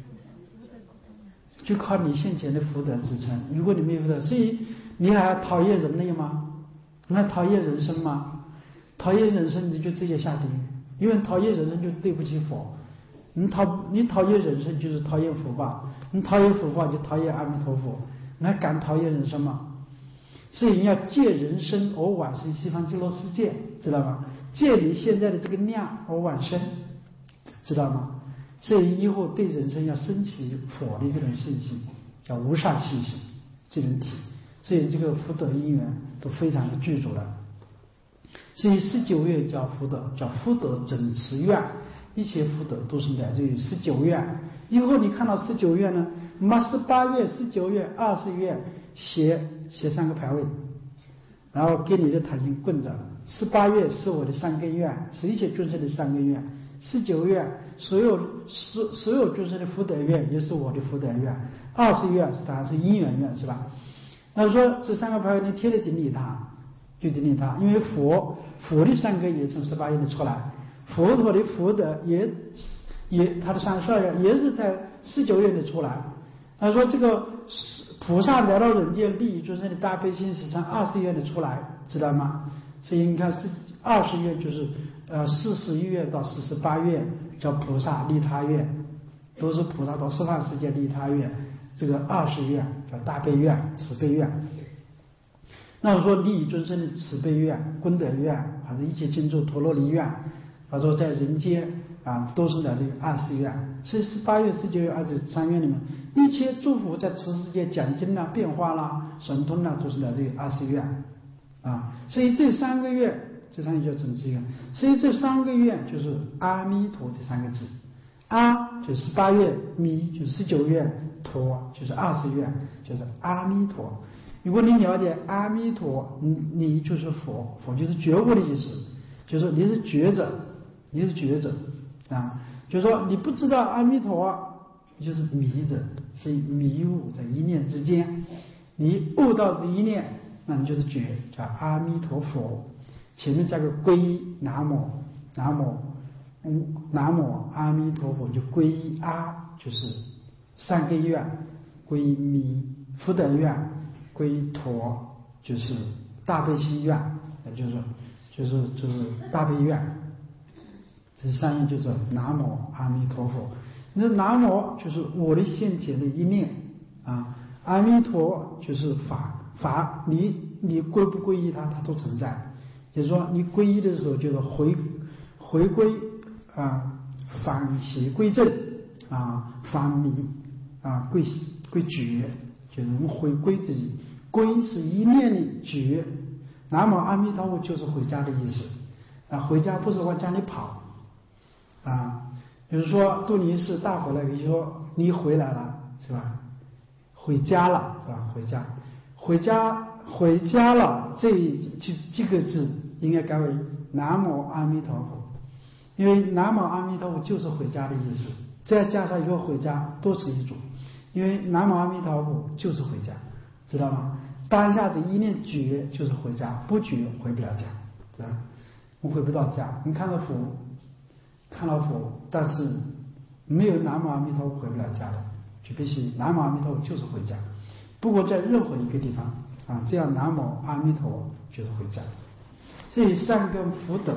S1: 就靠你现前的福德支撑。如果你没有福德，所以你还讨厌人类吗？你还讨厌人生吗？讨厌人生你就直接下地狱，因为讨厌人生就对不起佛。你讨你讨厌人生就是讨厌福报，你讨厌福报就讨厌阿弥陀佛，你还敢讨厌人生吗？所以你要借人生而往生西方极乐世界，知道吗？借你现在的这个量而往生，知道吗？所以以后对人生要升起佛的这种信心，叫无上信心这种体，所以这个福德因缘都非常的具足了。所以十九愿叫福德，叫福德整持愿，一切福德都是来自于十九愿。以后你看到十九愿呢，把十八愿、十九愿、二十愿写写三个牌位，然后给你的坛心供着。十八愿是我的三根愿，是一切众生的三根愿。十九愿所有所所有众生的福德愿，也是我的福德愿。二十愿是当然是因缘愿，是吧？那说这三个牌位你贴着顶礼它，就顶礼它，因为佛佛的三根也从十八愿里出来，佛陀的福德也也他的三十二愿也是在十九愿里出来。他说这个菩萨来到人间利益众生的大悲心是从二十愿里出来，知道吗？所以你看是二十愿就是呃四十一愿到四十八愿叫菩萨利他愿，都是菩萨到十方世界利他愿。这个二十愿叫大悲愿、慈悲愿。那我说利益众生的慈悲愿、功德愿，还是一切经咒陀罗尼愿，他说在人间啊都是在这个二十愿。所以十八愿、十九愿、二十三愿里面，一切诸佛在此世界讲经啦、变化啦、神通啦，都是在这个二十愿啊。所以这三个愿，这三个叫整持愿。所以这三个愿就是阿弥陀这三个字，阿就是十八愿，弥就是十九愿，陀就是二十愿，就是阿弥陀。如果你了解阿弥陀，你你就是佛，佛就是觉悟的意思，就是你是觉者，你是觉者啊，就是说你不知道阿弥陀，你就是迷者，所以迷悟在一念之间，你悟到这一念，那你就是觉，叫阿弥陀佛。前面加个皈依，南无南无嗯南无阿弥陀佛，就皈依阿就是三根愿，皈依弥福德愿，皈依陀就是大悲心愿，就是就是就是大悲愿。这三愿就是南无阿弥陀佛。那南无就是我的现前的一念啊，阿弥陀就是法法，你你归不归依它，它都存在。就是说你皈依的时候，就是回回归啊，返邪归正啊，返迷啊，归归觉，就是我们回归自己。归是一念的觉，南无阿弥陀佛就是回家的意思啊，回家不是往家里跑啊。比如说杜尼是大回来，比如说你回来了是吧？回家了是吧？回家，回家。回家了，这这这个字应该改为南无阿弥陀佛，因为南无阿弥陀佛就是回家的意思，再加上一个回家多此一主，因为南无阿弥陀佛就是回家，知道吗？当下的一念觉就是回家，不觉回不了家，知道吗？我回不到家，你看到佛，看到佛，但是没有南无阿弥陀佛回不了家的，就必须南无阿弥陀佛就是回家。不过在任何一个地方啊，这样南无阿弥陀就是回家。所以善根福德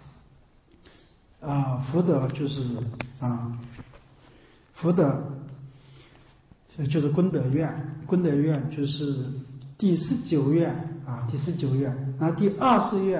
S1: 啊，福德就是啊，福德就是功德愿，功德愿就是第十九愿啊，第十九愿。那第二十愿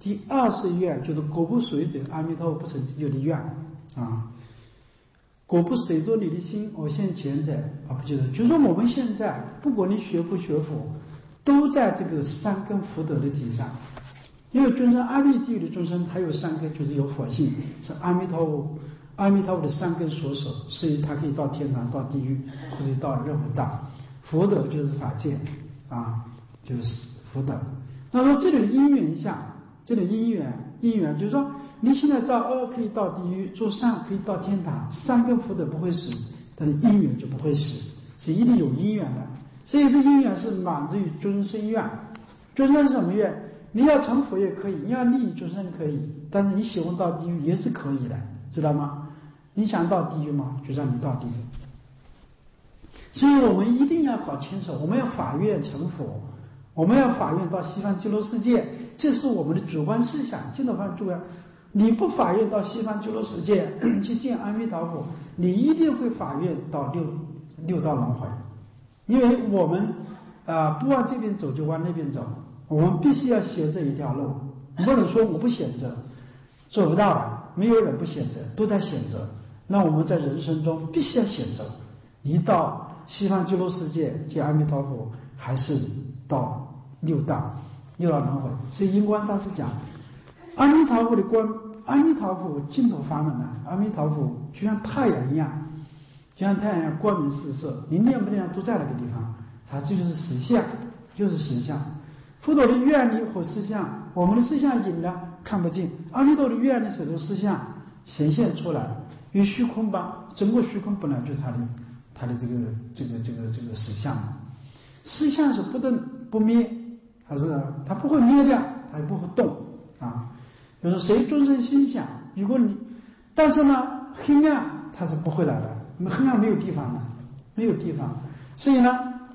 S1: 第二世愿就是果不随者，阿弥陀佛不成就的愿啊。果不随着你的心而现前者啊，不就是就是说我们现在不管你学不学佛，都在这个三根福德的体上。因为众生阿弥地狱的众生，他有三根，就是有佛性，是阿弥陀佛阿弥陀佛的三根所守，所以他可以到天堂、到地狱，或者到任何道。福德就是法界啊，就是福德。那说这里的因缘相，这里因缘因缘就是说，你现在造恶可以到地狱，做善可以到天堂，三根福德不会死，但是因缘就不会死，是一定有因缘的。所以这因缘是满足于众生愿。众生是什么愿？你要成佛也可以，你要利益众生可以，但是你喜欢到地狱也是可以的，知道吗？你想到地狱吗？就让你到地狱。所以我们一定要搞清楚，我们要法愿成佛，我们要法愿到西方极乐世界，这是我们的主观思想。净土法主要，你不法愿到西方极乐世界去见阿弥陀佛，你一定会法愿到六六道轮回，因为我们啊、呃、不往这边走就往那边走，我们必须要选择一条路，不能说我不选择，做不到的，没有人不选择，都在选择。那我们在人生中必须要选择，你到西方极乐世界见阿弥陀佛，还是到六道六道轮回。所以印光大师讲，阿弥陀佛的光，阿弥陀佛净土法门呢、啊，阿弥陀佛就像太阳一样，就像太阳一样光明四射，你念不念都在那个地方，它这就是实相，就是实相。佛陀的愿力和实相，我们的实相隐呢看不见，阿弥陀的愿力使得实相显现出来，与虚空吧，整个虚空本来就是它的它的这个这个这个这个实相，实相是不动不灭，它是它不会灭掉，它也不会动啊。就是谁众生心想，如果你，但是呢，黑暗它是不会来的，黑暗没有地方的，没有地方，所以呢，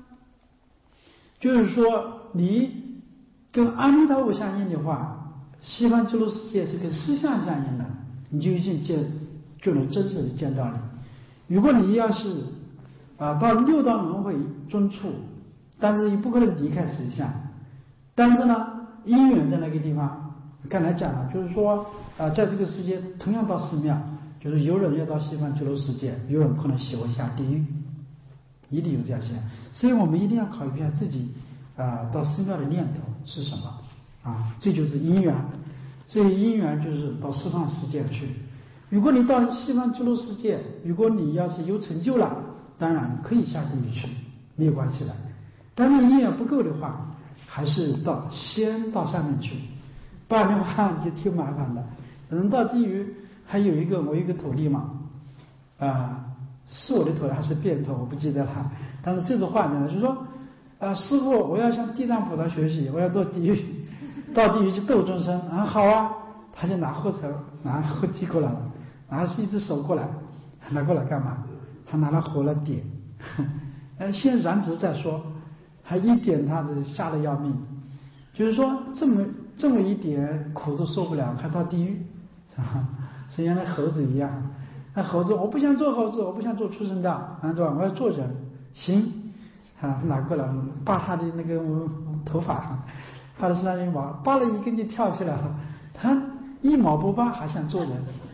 S1: 就是说你跟阿弥陀佛相应的话，西方极乐世界是跟实相相应的，你就已经见就能真实的见到你。如果你要是啊到六道轮回中处，但是你不可能离开实相，但是呢，因缘在那个地方，刚才讲了，就是说啊，在这个世界同样到寺庙，就是有人要到西方极乐世界，有人可能喜欢下地狱，一定有这样些，所以我们一定要考虑一下自己啊到寺庙的念头是什么啊，这就是因缘。所以因缘就是到西方世界去。如果你到西方极乐世界，如果你要是有成就了，当然可以下地狱去，没有关系的。但是因缘不够的话，还是到先到上面去，不然的话就挺麻烦的。人到地狱，还有一个我有一个徒弟嘛，啊、呃，是我的徒弟还是变头我不记得了。但是这句话呢，就是说，啊、呃，师父，我要向地藏菩萨学习，我要到地狱，到地狱去度众生啊，好啊，他就拿货车拿货机过来了。拿一只手过来，拿过来干嘛？他拿了火来点，呃，先燃脂再说，还一点他的吓得要命，就是说这么这么一点苦都受不了，还到地狱，啊，是像那猴子一样。那猴子，我不想做猴子，我不想做畜生道，啊，对吧？我要做人，行，啊，拿过来扒他的那个头发，扒的是那一毛，扒了一根就跳起来了，他一毛不拔还想做人。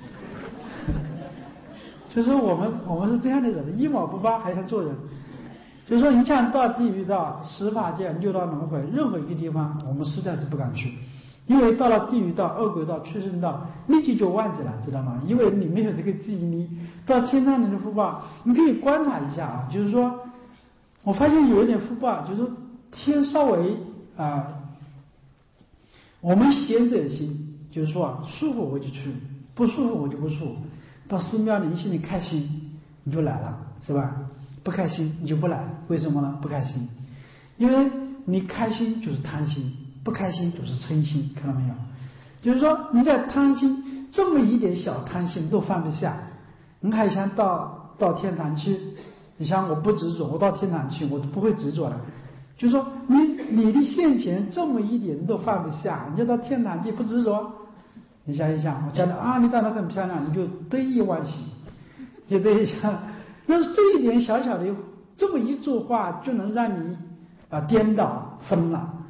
S1: 就是我们我们是这样的人，一毛不拔还想做人。就是说，你像到地狱、到十法界、六道轮回，任何一个地方，我们实在是不敢去，因为到了地狱道、恶鬼道、畜生道，立即就忘记了，知道吗？因为你没有这个记忆力。到天上人的福报，你可以观察一下啊，就是说，我发现有一点福报，就是天稍微啊、呃，我们贤者心，就是说啊，舒服我就去，不舒服我就不去。到寺庙里，你心里开心，你就来了，是吧？不开心你就不来，为什么呢？不开心，因为你开心就是贪心，不开心就是嗔心，看到没有？就是说你在贪心这么一点小贪心都放不下，你还想到到天堂去？你想我不执着，我到天堂去，我都不会执着了。就是说你你的现前这么一点都放不下，你就到天堂去不执着。你想一想，我讲的啊，你长得很漂亮，你就得意忘形，也得一下。要是这一点小小的这么一句话，就能让你啊颠倒分了。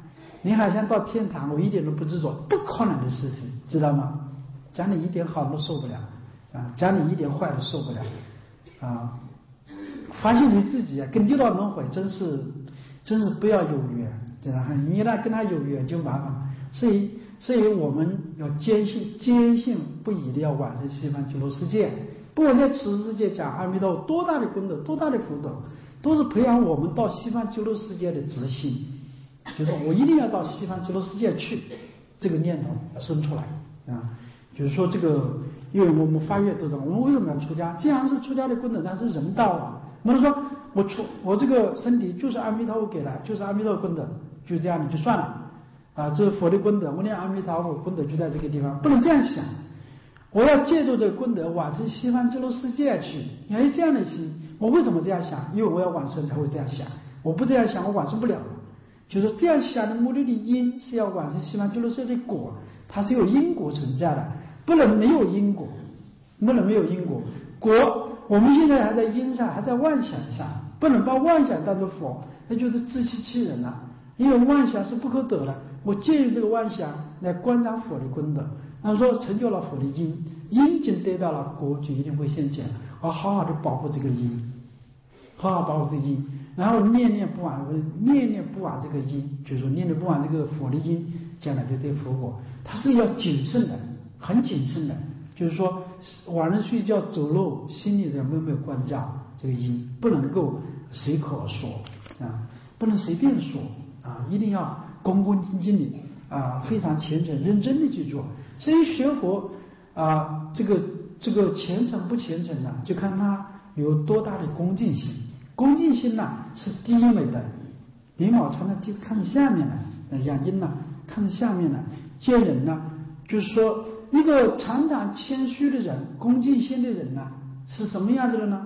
S1: 你还想到天堂，我一点都不执着，不可能的事情，知道吗？讲你一点好都受不了啊，讲你一点坏都受不了啊！发现你自己啊，跟六道轮回真是真是不要有缘，知道吗？你那跟他有缘就麻烦，所以所以我们要坚信坚信不疑的要往生西方极乐世界。不管在此世界讲阿弥陀佛多大的功德，多大的福德，都是培养我们到西方极乐世界的执心，就是说我一定要到西方极乐世界去，这个念头生出来啊。就是说这个，因为我们发愿都知道，我们为什么要出家？既然是出家的功德，那是人道啊。不能说我出我这个身体就是阿弥陀佛给的，就是阿弥陀佛功德，就这样你就算了啊。这是佛的功德，我念阿弥陀佛功德就在这个地方，不能这样想。我要借助这个功德往生西方极乐世界去，你还有这样的心。我为什么这样想？因为我要往生才会这样想，我不这样想我往生不了。就是说这样想的目的的因是要往生西方极乐世界的果，它是有因果存在的。不能没有因果，不能没有因果。果我们现在还在因上，还在妄想上，不能把妄想当作佛，那就是自欺欺人了。因为妄想是不可得的，我借用这个妄想来观察佛的功德，那么说成就了佛的因，因已经得到了，果就一定会现前。我好好的保护这个因，好好保护这个因，然后念念不忘，念念不忘这个因，就是说念念不忘这个佛的因，将来就得佛果。它是要谨慎的。很谨慎的，就是说晚上睡觉走路心里有没有关照这个因，不能够随口而说啊，不能随便说啊，一定要恭恭敬敬的啊，非常虔诚认真的去做。所以学佛啊，这个这个虔诚不虔诚呢，就看他有多大的恭敬心。恭敬心呢是第一美的，眉毛常常看着下面的，眼睛呢看着下面的，见人呢就是说。一个常常谦虚的人，恭敬心的人呢，是什么样子的呢？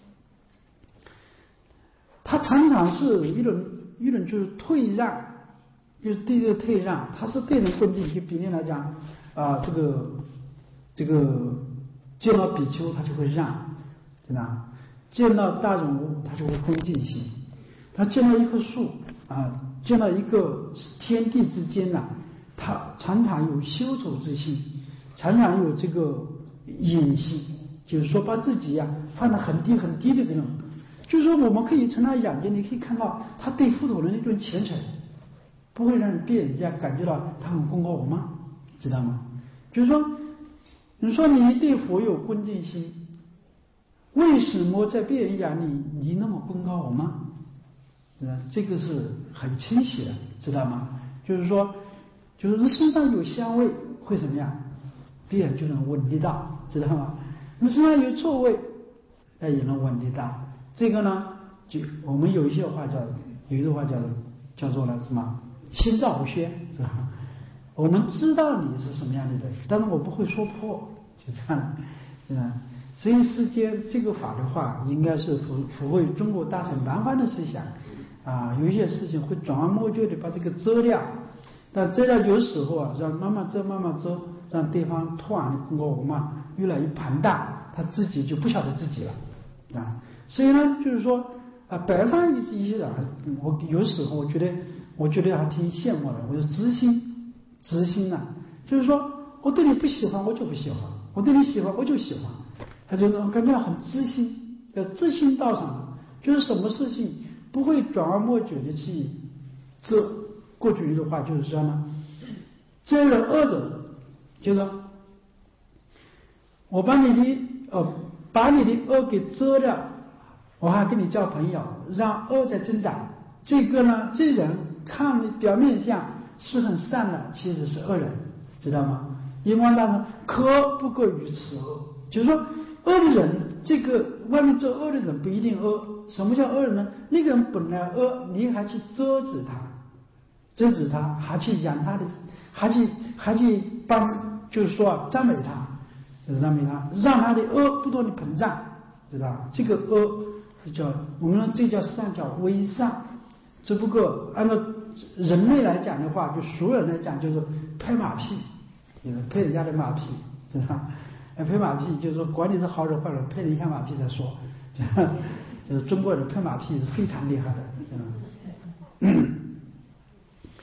S1: 他常常是一种一种就是退让，就是对这个退让，他是对人恭敬。就比例来讲啊、呃，这个这个见到比丘他就会让，对吧？见到大人物他就会恭敬心。他见到一棵树啊，见到一个天地之间呐、啊，他常常有羞丑之心。常常有这个隐性，就是说把自己呀、啊、放得很低很低的这种，就是说我们可以从他眼睛，你可以看到他对佛陀的那种虔诚，不会让人别人家感觉到他很功高我慢，知道吗？就是说，你说你对佛有恭敬心，为什么在别人眼里你那么功高我慢？嗯，这个是很清晰的，知道吗？就是说，就是你身上有香味会怎么样？别人就能闻得到，知道吗？你身上有臭味，那也能闻得到。这个呢，就我们有一些话叫，有一句话叫叫做了什么？心照不宣，知道吗？我能知道你是什么样的人，但是我不会说破，就这样，是吧？所以世间这个法的话，应该是符符合中国大乘南方的思想啊。有一些事情会转弯抹角的把这个遮掉，但遮掉有时候啊，让慢慢遮，慢慢遮。让对方突然的功高我慢，越来越庞大，他自己就不晓得自己了啊。所以呢，就是说啊，北方一些人，我有时候我觉得，我觉得还挺羡慕的。我说知心，知心呐、啊，就是说我对你不喜欢，我就不喜欢；我对你喜欢，我就喜欢。他就感觉很知心，要知心道上，就是什么事情不会转弯抹角的去遮。过去一句话就是说呢，遮人恶者。就是说我把你的呃把你的恶给遮掉，我还跟你交朋友，让恶在增长。这个呢，这人看你表面上是很善的，其实是恶人，知道吗？阴光大圣可不可于此恶？就是说恶的人，这个外面做恶的人不一定恶。什么叫恶人呢？那个人本来恶，你还去遮止他，遮止他，还去养他的，还去还去帮。就是说啊，赞美他，赞美他，让他的恶不断的膨胀，知道吧？这个恶是叫我们说这叫善，叫微善。只不过按照人类来讲的话，就俗人来讲，就是拍马屁，就是拍人家的马屁，知道吧？拍马屁就是说，管你是好人坏人，拍了一下马屁再说。就是中国人拍马屁是非常厉害的，嗯。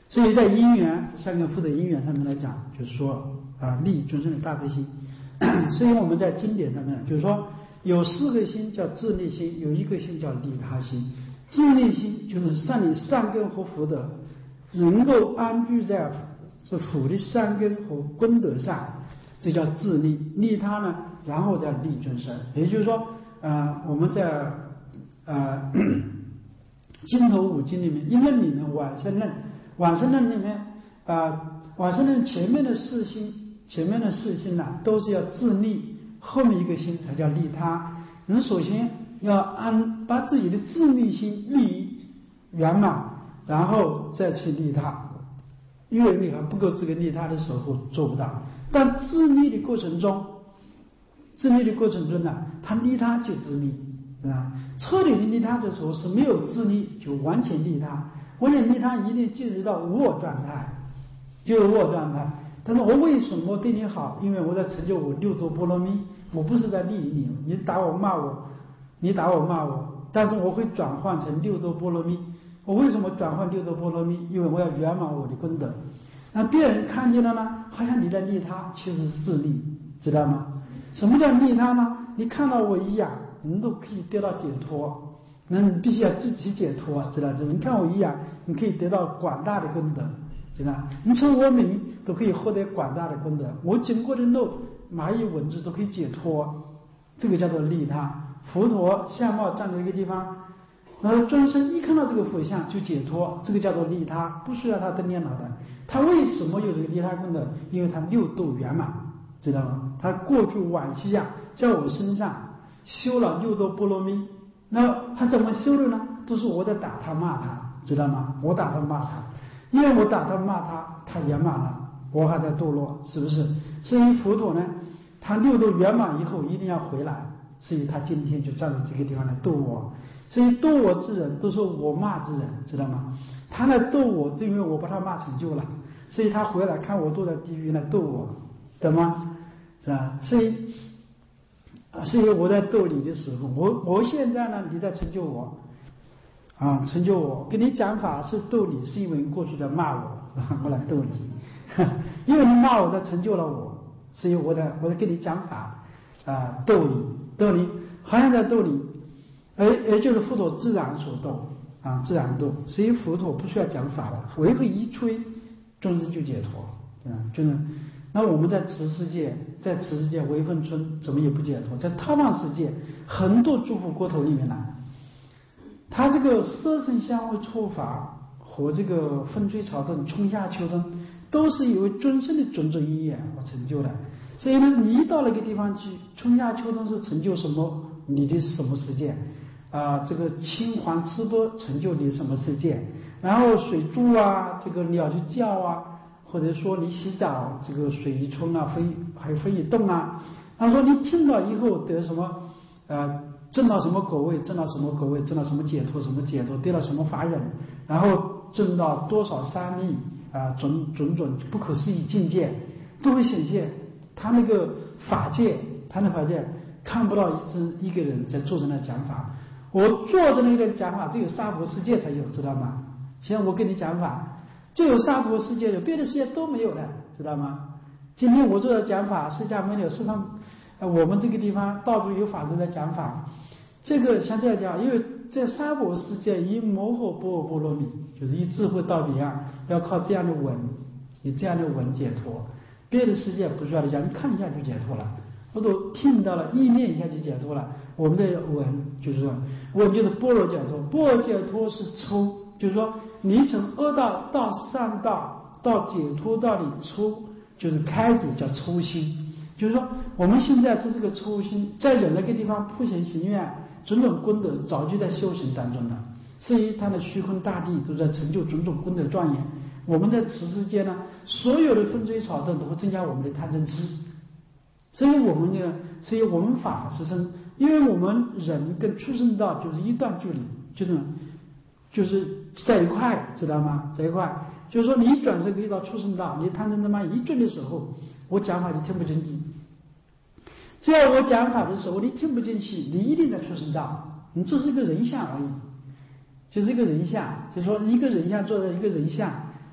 S1: 所以在因缘三根福德因缘上面来讲，就是说啊，利益众生的大悲心。所以我们在经典上面就是说，有四个心叫自利心，有一个心叫利他心。自利心就是让你善根和福德能够安居在这福的善根和功德上，这叫自利。利他呢，然后再利众生。也就是说，呃，我们在呃经头五经里面，因为你呢往生论，往生论里面啊、呃，往生论前面的四心，前面的四心呢、啊，都是要自利，后面一个心才叫利他。人首先要安把自己的自利心利益圆满，然后再去利他。因为你还不够资格利他的时候做不到，但自利的过程中，自利的过程中呢，他利他即自利，啊，彻底的利他的时候是没有自利就完全利他。我想利他一定进入到无我状态，就是无我状态。但是我为什么对你好？因为我在成就我六度波罗蜜，我不是在利益你，你打我骂我，你打我骂我，但是我会转换成六度波罗蜜。我为什么转换六度波罗蜜？因为我要圆满我的功德。那别人看见了呢，好像你在利他，其实是自利，知道吗？什么叫利他呢？你看到我一样，你都可以得到解脱。那你必须要自己解脱，知道吗？你看我一样，你可以得到广大的功德，知道吗？你称我名都可以获得广大的功德。我经过的路，蚂蚁蚊子都可以解脱，这个叫做利他。佛陀相貌站在一个地方。然后众生一看到这个佛像就解脱，这个叫做利他，不需要他登念脑的。他为什么有这个利他功德？因为他六度圆满，知道吗？他过去往昔呀，在我身上修了六度波罗蜜。那他怎么修的呢？都是我在打他骂他，知道吗？我打他骂他，因为我打他骂他，他圆满了，我还在堕落，是不是？所以佛陀呢，他六度圆满以后一定要回来，所以他今天就站在这个地方来度我。所以度我之人都是我骂之人，知道吗？他来度我，就因为我把他骂成就了，所以他回来看我堕在地狱来度我，懂吗？是吧？所以，所以我在度你的时候，我我现在呢，你在成就我，啊，成就我，跟你讲法是度你，是因为你过去在骂我，我来度你，因为你骂我，在成就了我，所以我在我在跟你讲法，啊，度你，度你，好像在度你。而而就是佛陀自然所度啊，自然度，所以佛陀不需要讲法了，为会一吹，众生就解脱，啊，就是。那我们在此世界，在此世界唯分村怎么也不解脱？在他方世界，很多诸佛国土里面呢，他这个色声香味触法和这个风吹草动、春夏秋冬，都是由众生的种种因缘而成就的。所以呢，你一到那个地方去，春夏秋冬是成就什么？你的什么世界？啊、呃，这个青黄赤波成就你什么世界？然后水珠啊，这个鸟就叫啊，或者说你洗澡，这个水一冲啊，风还有风一动啊。他说你听了以后得什么？呃，证到什么果位？证到什么果位？证到什么解脱？什么解脱？得到什么法忍？然后证到多少三密啊、呃，种种种不可思议境界都会显现。他那个法界，他那法界看不到一只一个人在坐在那讲法。我坐着那个讲法，只有娑婆世界才有，知道吗？现在我跟你讲法，只有娑婆世界有，别的世界都没有的，知道吗？今天我坐在讲法，释迦牟尼释放，呃，我们这个地方到处有法师在讲法。这个相对来讲，因为在娑婆世界以摩诃般若波罗蜜，就是以智慧到彼岸，要靠这样的闻，以这样的闻解脱。别的世界不需要你讲，你看一下就解脱了。我都听到了，意念一下就解脱了。我们在闻，就是说，闻就是般若解脱，般若解脱是抽，就是说，你从恶道到善道到解脱道里抽，就是开始叫抽心。就是说，我们现在是这个抽心，在人那个地方普贤行愿，种种功德早就在修行当中了。所以他的虚空大地都在成就种种功德庄严。我们在此世间呢，所有的风吹草动都会增加我们的贪嗔痴。所以我们呢，所以我们法是生，因为我们人跟畜生道就是一段距离，就是就是在一块，知道吗？在一块，就是说你一转身可以到畜生道，你贪嗔痴慢一转的时候，我讲法就听不进去。只要我讲法的时候你听不进去，你一定在畜生道，你只是一个人相而已，就是一个人相，就是说一个人相坐在一个人相，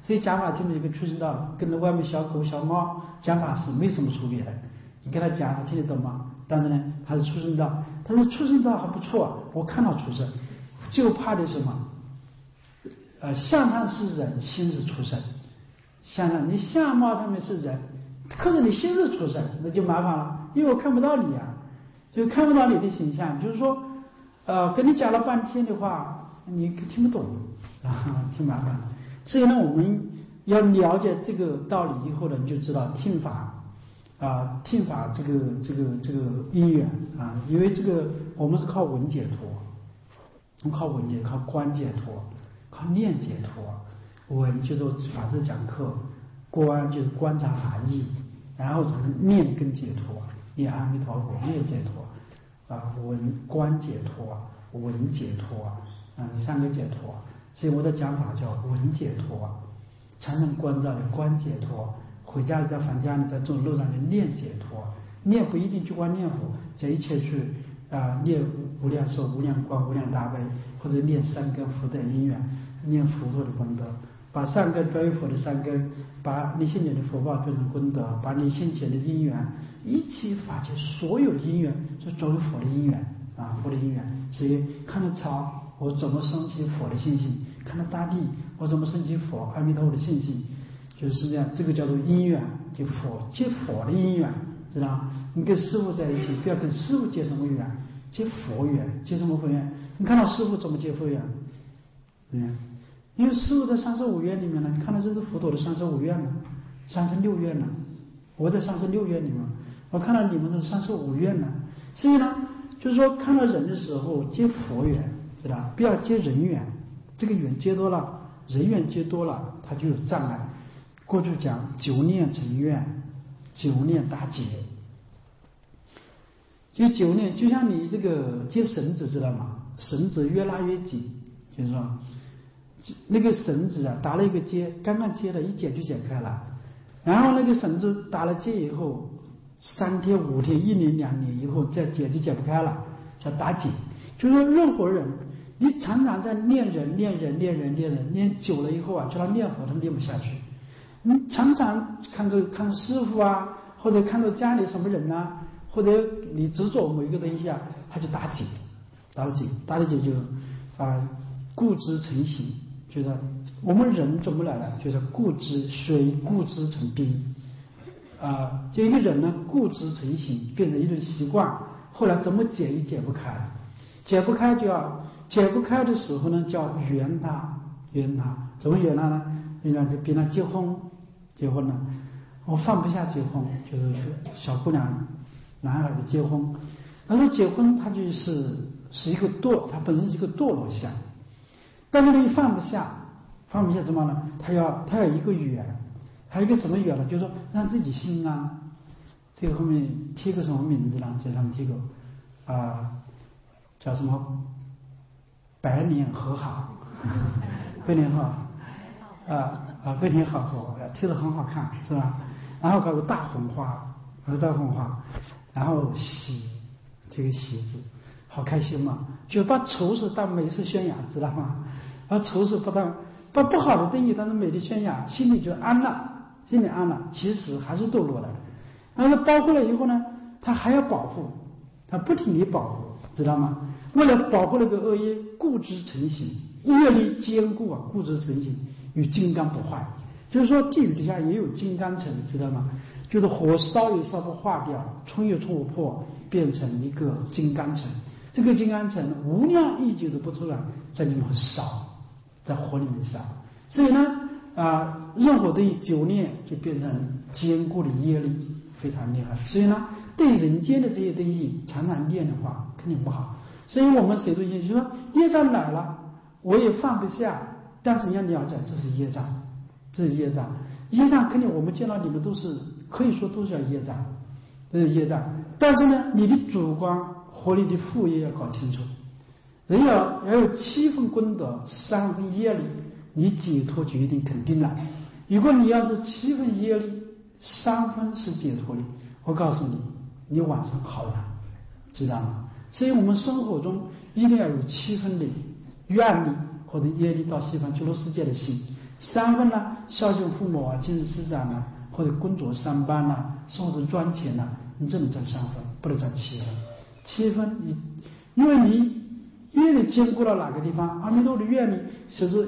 S1: 所以讲法听不就跟畜生道跟那外面小狗小猫讲法是没什么区别的。你跟他讲他听得懂吗？但是呢他是畜生道，他说畜生道还不错啊，我看到畜生就怕的什么？呃，相上是人，心是畜生。相上你相貌上面是人，可是你心是畜生，那就麻烦了，因为我看不到你啊，就看不到你的形象。就是说，呃，跟你讲了半天的话，你听不懂啊，挺麻烦的。所以呢，我们要了解这个道理以后呢，你就知道听法啊，听法这个这个这个因缘啊，因为这个我们是靠闻解脱，我们靠闻解，靠观解脱，靠念解脱。闻就是法师讲课，观就是观察法义，然后才能念跟解脱，念阿弥陀佛，念解脱啊，闻观解脱，闻解脱啊，三个解脱。所以我的讲法叫闻解脱，才能观照的观解脱。回家在房家里在走路上就念解脱，念不一定就光念佛，这一切去啊、呃、念无量寿、无量光、无量大悲，或者念三根福德因缘，念佛陀的功德。把善根转为佛的善根，把你现前的福报转成功德，把你现前的因缘一起发起所有的因缘，就转为佛的因缘啊，佛的因缘。所以看到草，我怎么升起佛的信心；看到大地，我怎么升起佛阿弥陀佛的信心。就是这样，这个叫做因缘，就佛结佛的因缘，知道吗？你跟师父在一起，不要跟师父结什么缘，结佛缘，结什么佛缘？你看到师父怎么结佛缘？嗯。因为师父在三十五愿里面呢，你看到这是佛陀的三十五愿了，三十六愿了。我在三十六愿里面，我看到你们是三十五愿了。所以呢，就是说看到人的时候结佛缘，知道不要结人缘，这个缘结多了，人缘结多了，它就有障碍。过去讲九念成愿，九念大结。就九念，就像你这个接绳子，知道吗？绳子越拉越紧，就是说。那个绳子啊，打了一个结，刚刚接了，一剪就剪开了。然后那个绳子打了结以后，三天、五天、一年、两年以后再剪就剪不开了，叫打结。就是说，任何人，你常常在念人、念人、念人、念人，念久了以后啊，叫他念佛，他念不下去。你常常看着看着师父啊，或者看着家里什么人啊，或者你执着某一个东西啊，他就打结，打了结，打了结就啊固执成形。就是我们人怎么来的？就是固执，水固执成冰啊、呃。就一个人呢，固执成形，变成一种习惯，后来怎么解也解不开，解不开就要解不开的时候呢，叫圆他，圆他怎么圆他呢？人家就比他结婚，结婚了，我放不下结婚，就是小姑娘、男孩子结婚，他说结婚他就是是一个堕，他本身是一个堕落相。但是呢，你放不下，放不下什么呢？他要他要一个缘，还有一个什么缘呢？就是说让自己心安。这个后面贴个什么名字呢？在上面贴个啊、呃，叫什么？百年和好，百年好啊啊，百年好合，贴得很好看，是吧？然后搞个大红花，搞大红花，然后喜，贴个喜字，好开心嘛！就把丑事当美事宣扬，知道吗？而丑事不当把不好的定义当成美的宣扬，心里就安了，心里安了，其实还是堕落的。然后包括了以后呢，他还要保护，他不停地保护，知道吗？为了保护那个恶业，固执成形，业力坚固啊，固执成形与金刚不坏。就是说地狱底下也有金刚层，知道吗？就是火烧也烧不化掉，冲也冲不破，变成一个金刚层。这个金刚层无量亿劫都不出来，在里面烧。在火里面烧，所以呢，啊、呃，任何的九念就变成坚固的业力，非常厉害。所以呢，对人间的这些东西常常念的话，肯定不好。所以我们谁都就说，业障来了，我也放不下。但是你要了解，这是业障，这是业障，业障肯定我们见到你们都是可以说都是叫业障，这是业障。但是呢，你的主观和你的副业要搞清楚。人要要有七分功德，三分业力，你解脱就一定肯定了。如果你要是七分业力，三分是解脱力，我告诉你，你晚上好了，知道吗？所以我们生活中一定要有七分的愿力或者业力到西方极乐世界的心，三分呢孝敬父母啊，敬师长啊，或者工作上班呐、啊，生活中赚钱呐、啊，你只能占三分，不能占七分。七分你，因为你愿力兼顾到哪个地方，阿弥陀的愿力其实，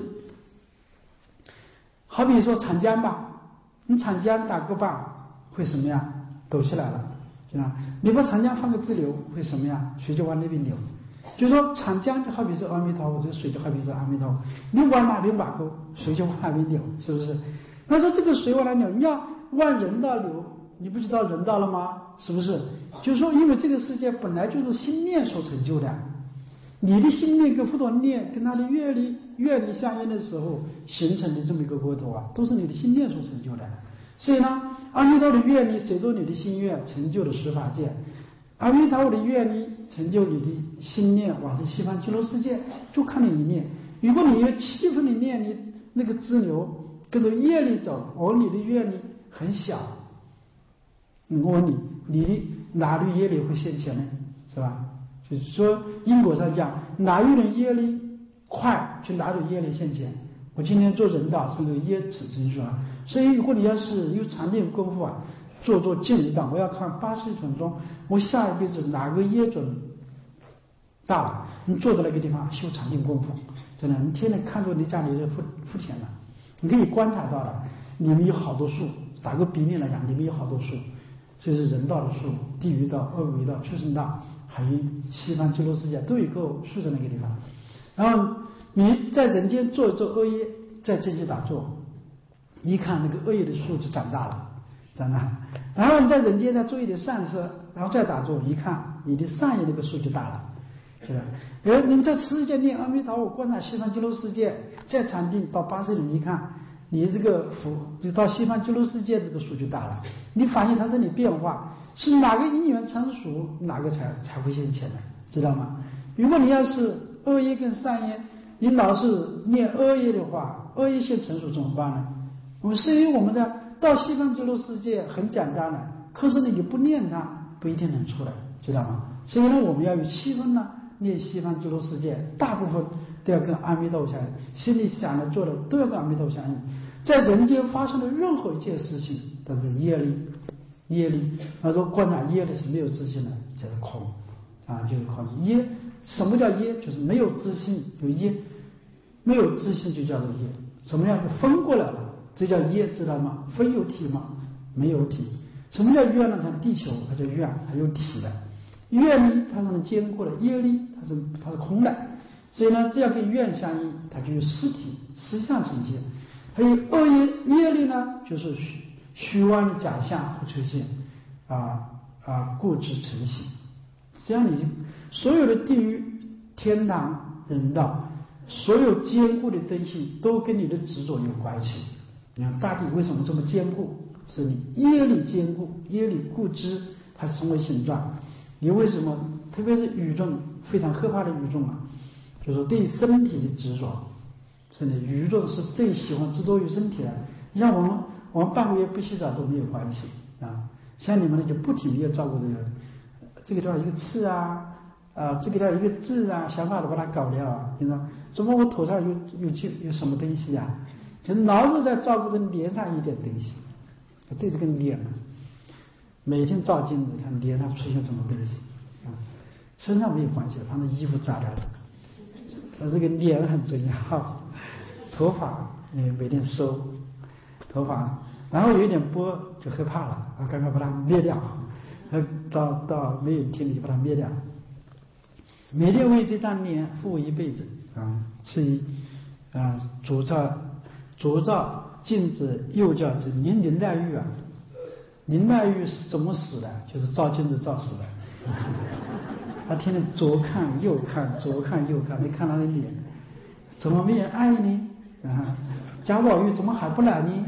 S1: 好比说长江吧，你长江打个坝会什么样？陡起来了，是吧？你把长江放个支流会什么样？水就往那边流。就是说长江就好比是阿弥陀佛，这个水就好比是阿弥陀佛，你往哪边挖沟，水就往哪边流，是不是？那说这个水往哪流？你要往人道流，你不知道人道了吗？是不是？就是说，因为这个世界本来就是心念所成就的，你的心念跟佛陀念跟他的愿力愿力相应的时候形成的这么一个国土啊，都是你的心念所成就的。所以呢，阿弥陀的愿力随着你的心愿成就的十法界，阿弥陀佛的愿力成就你的心念往生西方极乐世界，就看你一念。如果你有七分的念力，那个支流跟着业力走，而你的愿力很小，我问你，你的哪里业力会现前呢？是吧？就是说因果上讲，哪一种业力快，就哪种业力现前。我今天做人道是那个业成成熟啊，所以如果你要是有长练功夫啊，做做近一道，我要看八十一种中，我下一辈子哪个业准大了，你坐在那个地方修长练功夫，真的，你天天看着你家里的福福田了，你可以观察到了，里面有好多树，打个比例来讲，里面有好多树，这是人道的树，地狱道、恶鬼道、畜生道，还有西方极乐世界都有一棵树在那个地方。然后你在人间做一做恶业，在这些打坐，一看那个恶业的树就长大了，长大。然后你在人间再做一点善事，然后再打坐，一看你的善业那个树就大了，是吧？而你在持世界念阿弥陀佛，观察西方极乐世界，再禅定到八十里，一看你这个福就到西方极乐世界，这个树就大了。你发现它这里变化是哪个因缘成熟，哪个才才会现前的，知道吗？如果你要是恶业跟善业，你老是念恶业的话，恶业先成熟怎么办呢？我们是因为我们的到西方极乐世界很简单的，可是你不念它不一定能出来，知道吗？所以呢，我们要有七分呢念西方极乐世界，大部分都要跟阿弥陀佛相应，心里想的做的都要跟阿弥陀佛相应。在人间发生的任何一件事情都是业力，业力。他说观察业力是没有自信的，就是空啊，就是空。业什么叫业？就是没有自信，有业，没有自信就叫做业。什么样就分过来了，这叫业，知道吗？分有体吗？没有体。什么叫愿呢？像地球，它叫愿，它有体的。愿力它是能兼顾的，业力它是它是空的。所以呢，只要跟愿相应，它就有实体实相呈现。还有恶业业力呢，就是虚虚妄的假象会出现，啊啊固执成形。这样你所有的地狱、天堂、人道，所有坚固的东西都跟你的执着有关系。你看大地为什么这么坚固？是你业力坚固，业力固执，它成为形状。你为什么？特别是语众非常可怕的语众啊，就是对身体的执着。真的，宇宙是最喜欢执着于身体的。你像我们，我们半个月不洗澡都没有关系啊。像你们呢，就不停地要照顾这个，这个地方一个刺啊，啊，这个地方一个痣啊，想法都把它搞掉啊。你说，怎么我头上有有有有什么东西啊？就老是在照顾着脸上一点东西，对这个脸啊，每天照镜子看脸上出现什么东西啊，身上没有关系的，反正衣服扎掉了，他这个脸很重要。头发嗯每天收头发，然后有一点波就害怕了啊，赶快把它灭掉，到到没有天理把它灭掉。每天为这张脸服务一辈子啊，是以啊主照主照镜子右教子。您林黛玉啊，林黛玉是怎么死的？就是照镜子照死的。他天天左看右看左看右看，你看他的脸，怎么没人爱你？啊，贾宝玉怎么还不来呢？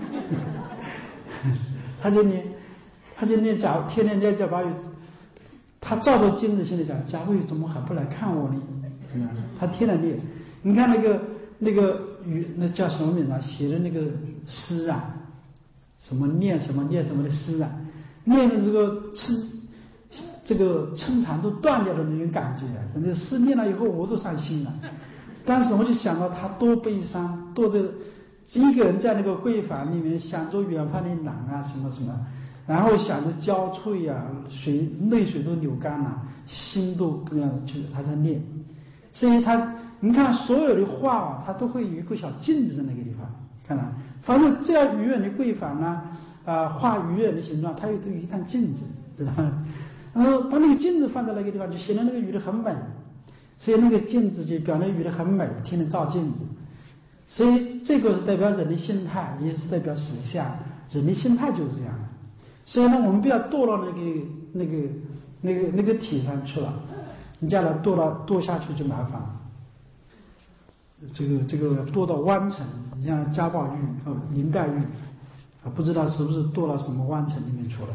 S1: 他就念，他就念贾，天天念贾宝玉，他照着镜子心里讲，贾宝玉怎么还不来看我呢？嗯，他天天念。你看那个那个语，那叫什么名字啊？写的那个诗啊，什么念什么念什么的诗啊，念的这个称这个称长都断掉的那种感觉。那诗念了以后，我都伤心了。当时我就想到他多悲伤，多这一个人在那个闺房里面想着远方的郎啊什么什么，然后想着娇翠啊，水泪水都流干了，心都这样，就是他在念。所以他你看所有的画啊，他都会有一个小镜子在那个地方，看到，反正只要鱼远的闺房呢，啊、呃，画鱼远的形状，它有都有一扇镜子，知道吗？然后把那个镜子放在那个地方，就显得那个鱼的很美，所以那个镜子就表那鱼的很美，天天照镜子。所以这个是代表人的心态，也是代表实相，人的心态就是这样的。所以呢，我们不要堕到那个那个那个那个体上去了，你将来堕到堕下去就麻烦了。这个这个堕到湾城，你像贾宝玉和林黛玉啊，不知道是不是堕到什么湾城里面去了。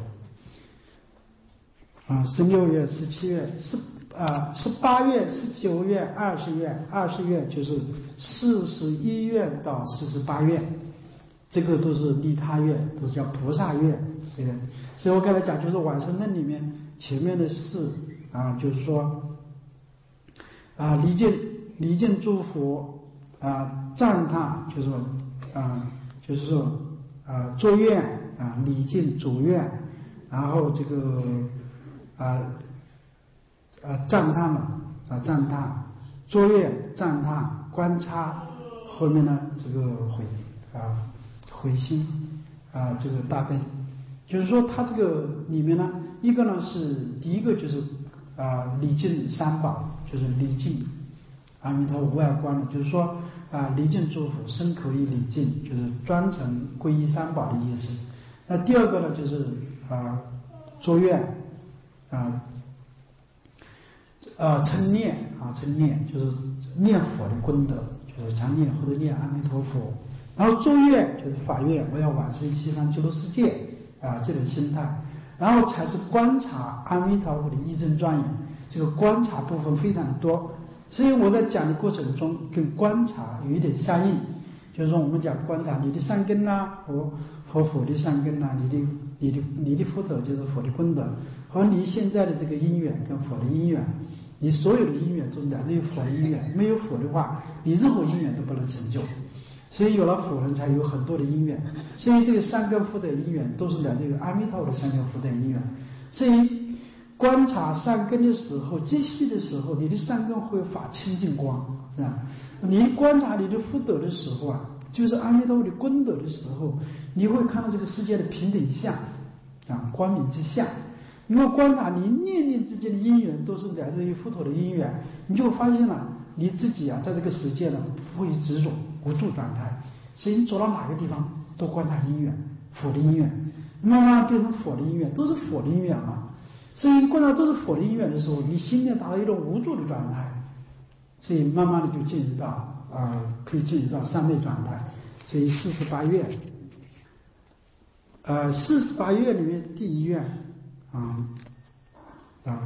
S1: 啊，十六月、十七月、十啊、十八月、十九月、二十月、二十月就是四十一月到四十八月，这个都是利他月，都是叫菩萨月。所以，所以我刚才讲，就是往生论里面前面的事啊，就是说啊，礼敬礼敬诸佛啊，赞叹，就是说啊，就是说啊，作愿啊，礼敬主愿，然后这个。啊啊赞叹嘛啊赞叹，作业赞叹，观察，后面呢这个悔啊悔心啊这个大悲，就是说它这个里面呢，一个呢是第一个就是啊礼敬三宝，就是礼敬阿弥陀无碍观的，就是说啊礼敬诸佛，身口意礼敬，就是专程皈依三宝的意思。那第二个呢就是啊作愿。啊，呃，称念啊，称念就是念佛的功德，就是常念或者念阿弥陀佛。然后作愿就是法愿，我要往生西方极乐世界啊，这种心态。然后才是观察阿弥陀佛的义正庄严，这个观察部分非常的多。所以我在讲的过程中跟观察有一点相应，就是说我们讲观察你的善根呐、啊，和和佛的善根呐、啊，你的你的你的福德就是佛的功德。和你现在的这个因缘跟佛的因缘，你所有的因缘都来自于佛的因缘，没有佛的话，你任何因缘都不能成就。所以有了佛人才有很多的因缘，所以这个善根福德因缘都是来自于阿弥陀佛的善根福德因缘。所以观察善根的时候，积细的时候，你的善根会发清净光，是吧？你观察你的福德的时候啊，就是阿弥陀佛的功德的时候，你会看到这个世界的平等相啊，光明之相。如果观察你念念之间的因缘都是来自于佛陀的因缘，你就发现了你自己啊，在这个世界呢不会执着无助状态，所以你走到哪个地方都观察因缘，佛的因缘，慢慢变成佛的因缘，都是佛的因缘嘛。所以观察都是佛的因缘的时候，你心里达到一种无助的状态，所以慢慢的就进入到啊、呃，可以进入到三昧状态。所以四十八愿，呃，四十八愿里面第一愿。啊啊，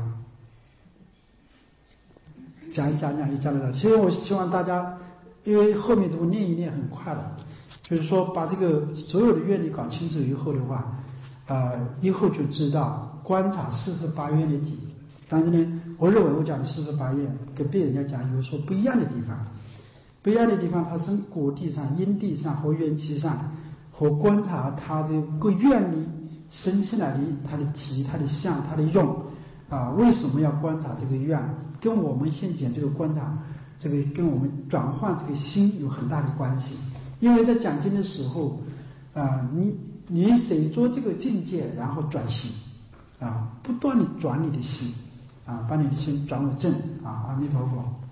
S1: 讲一讲讲就讲得了。其实我希望大家，因为后面都念一念很快的，就是说把这个所有的愿力搞清楚以后的话，呃，以后就知道观察四十八愿的体。但是呢，我认为我讲的四十八愿跟别人家讲有所不一样的地方，不一样的地方，它从果地上、因地上和缘起上，和观察它这个愿力。生起来的它的体、它的相、它的用啊，为什么要观察这个愿？跟我们现讲这个观察，这个跟我们转换这个心有很大的关系。因为在讲经的时候啊，你你随着这个境界，然后转心啊，不断的转你的心啊，把你的心转为正啊，阿弥陀佛。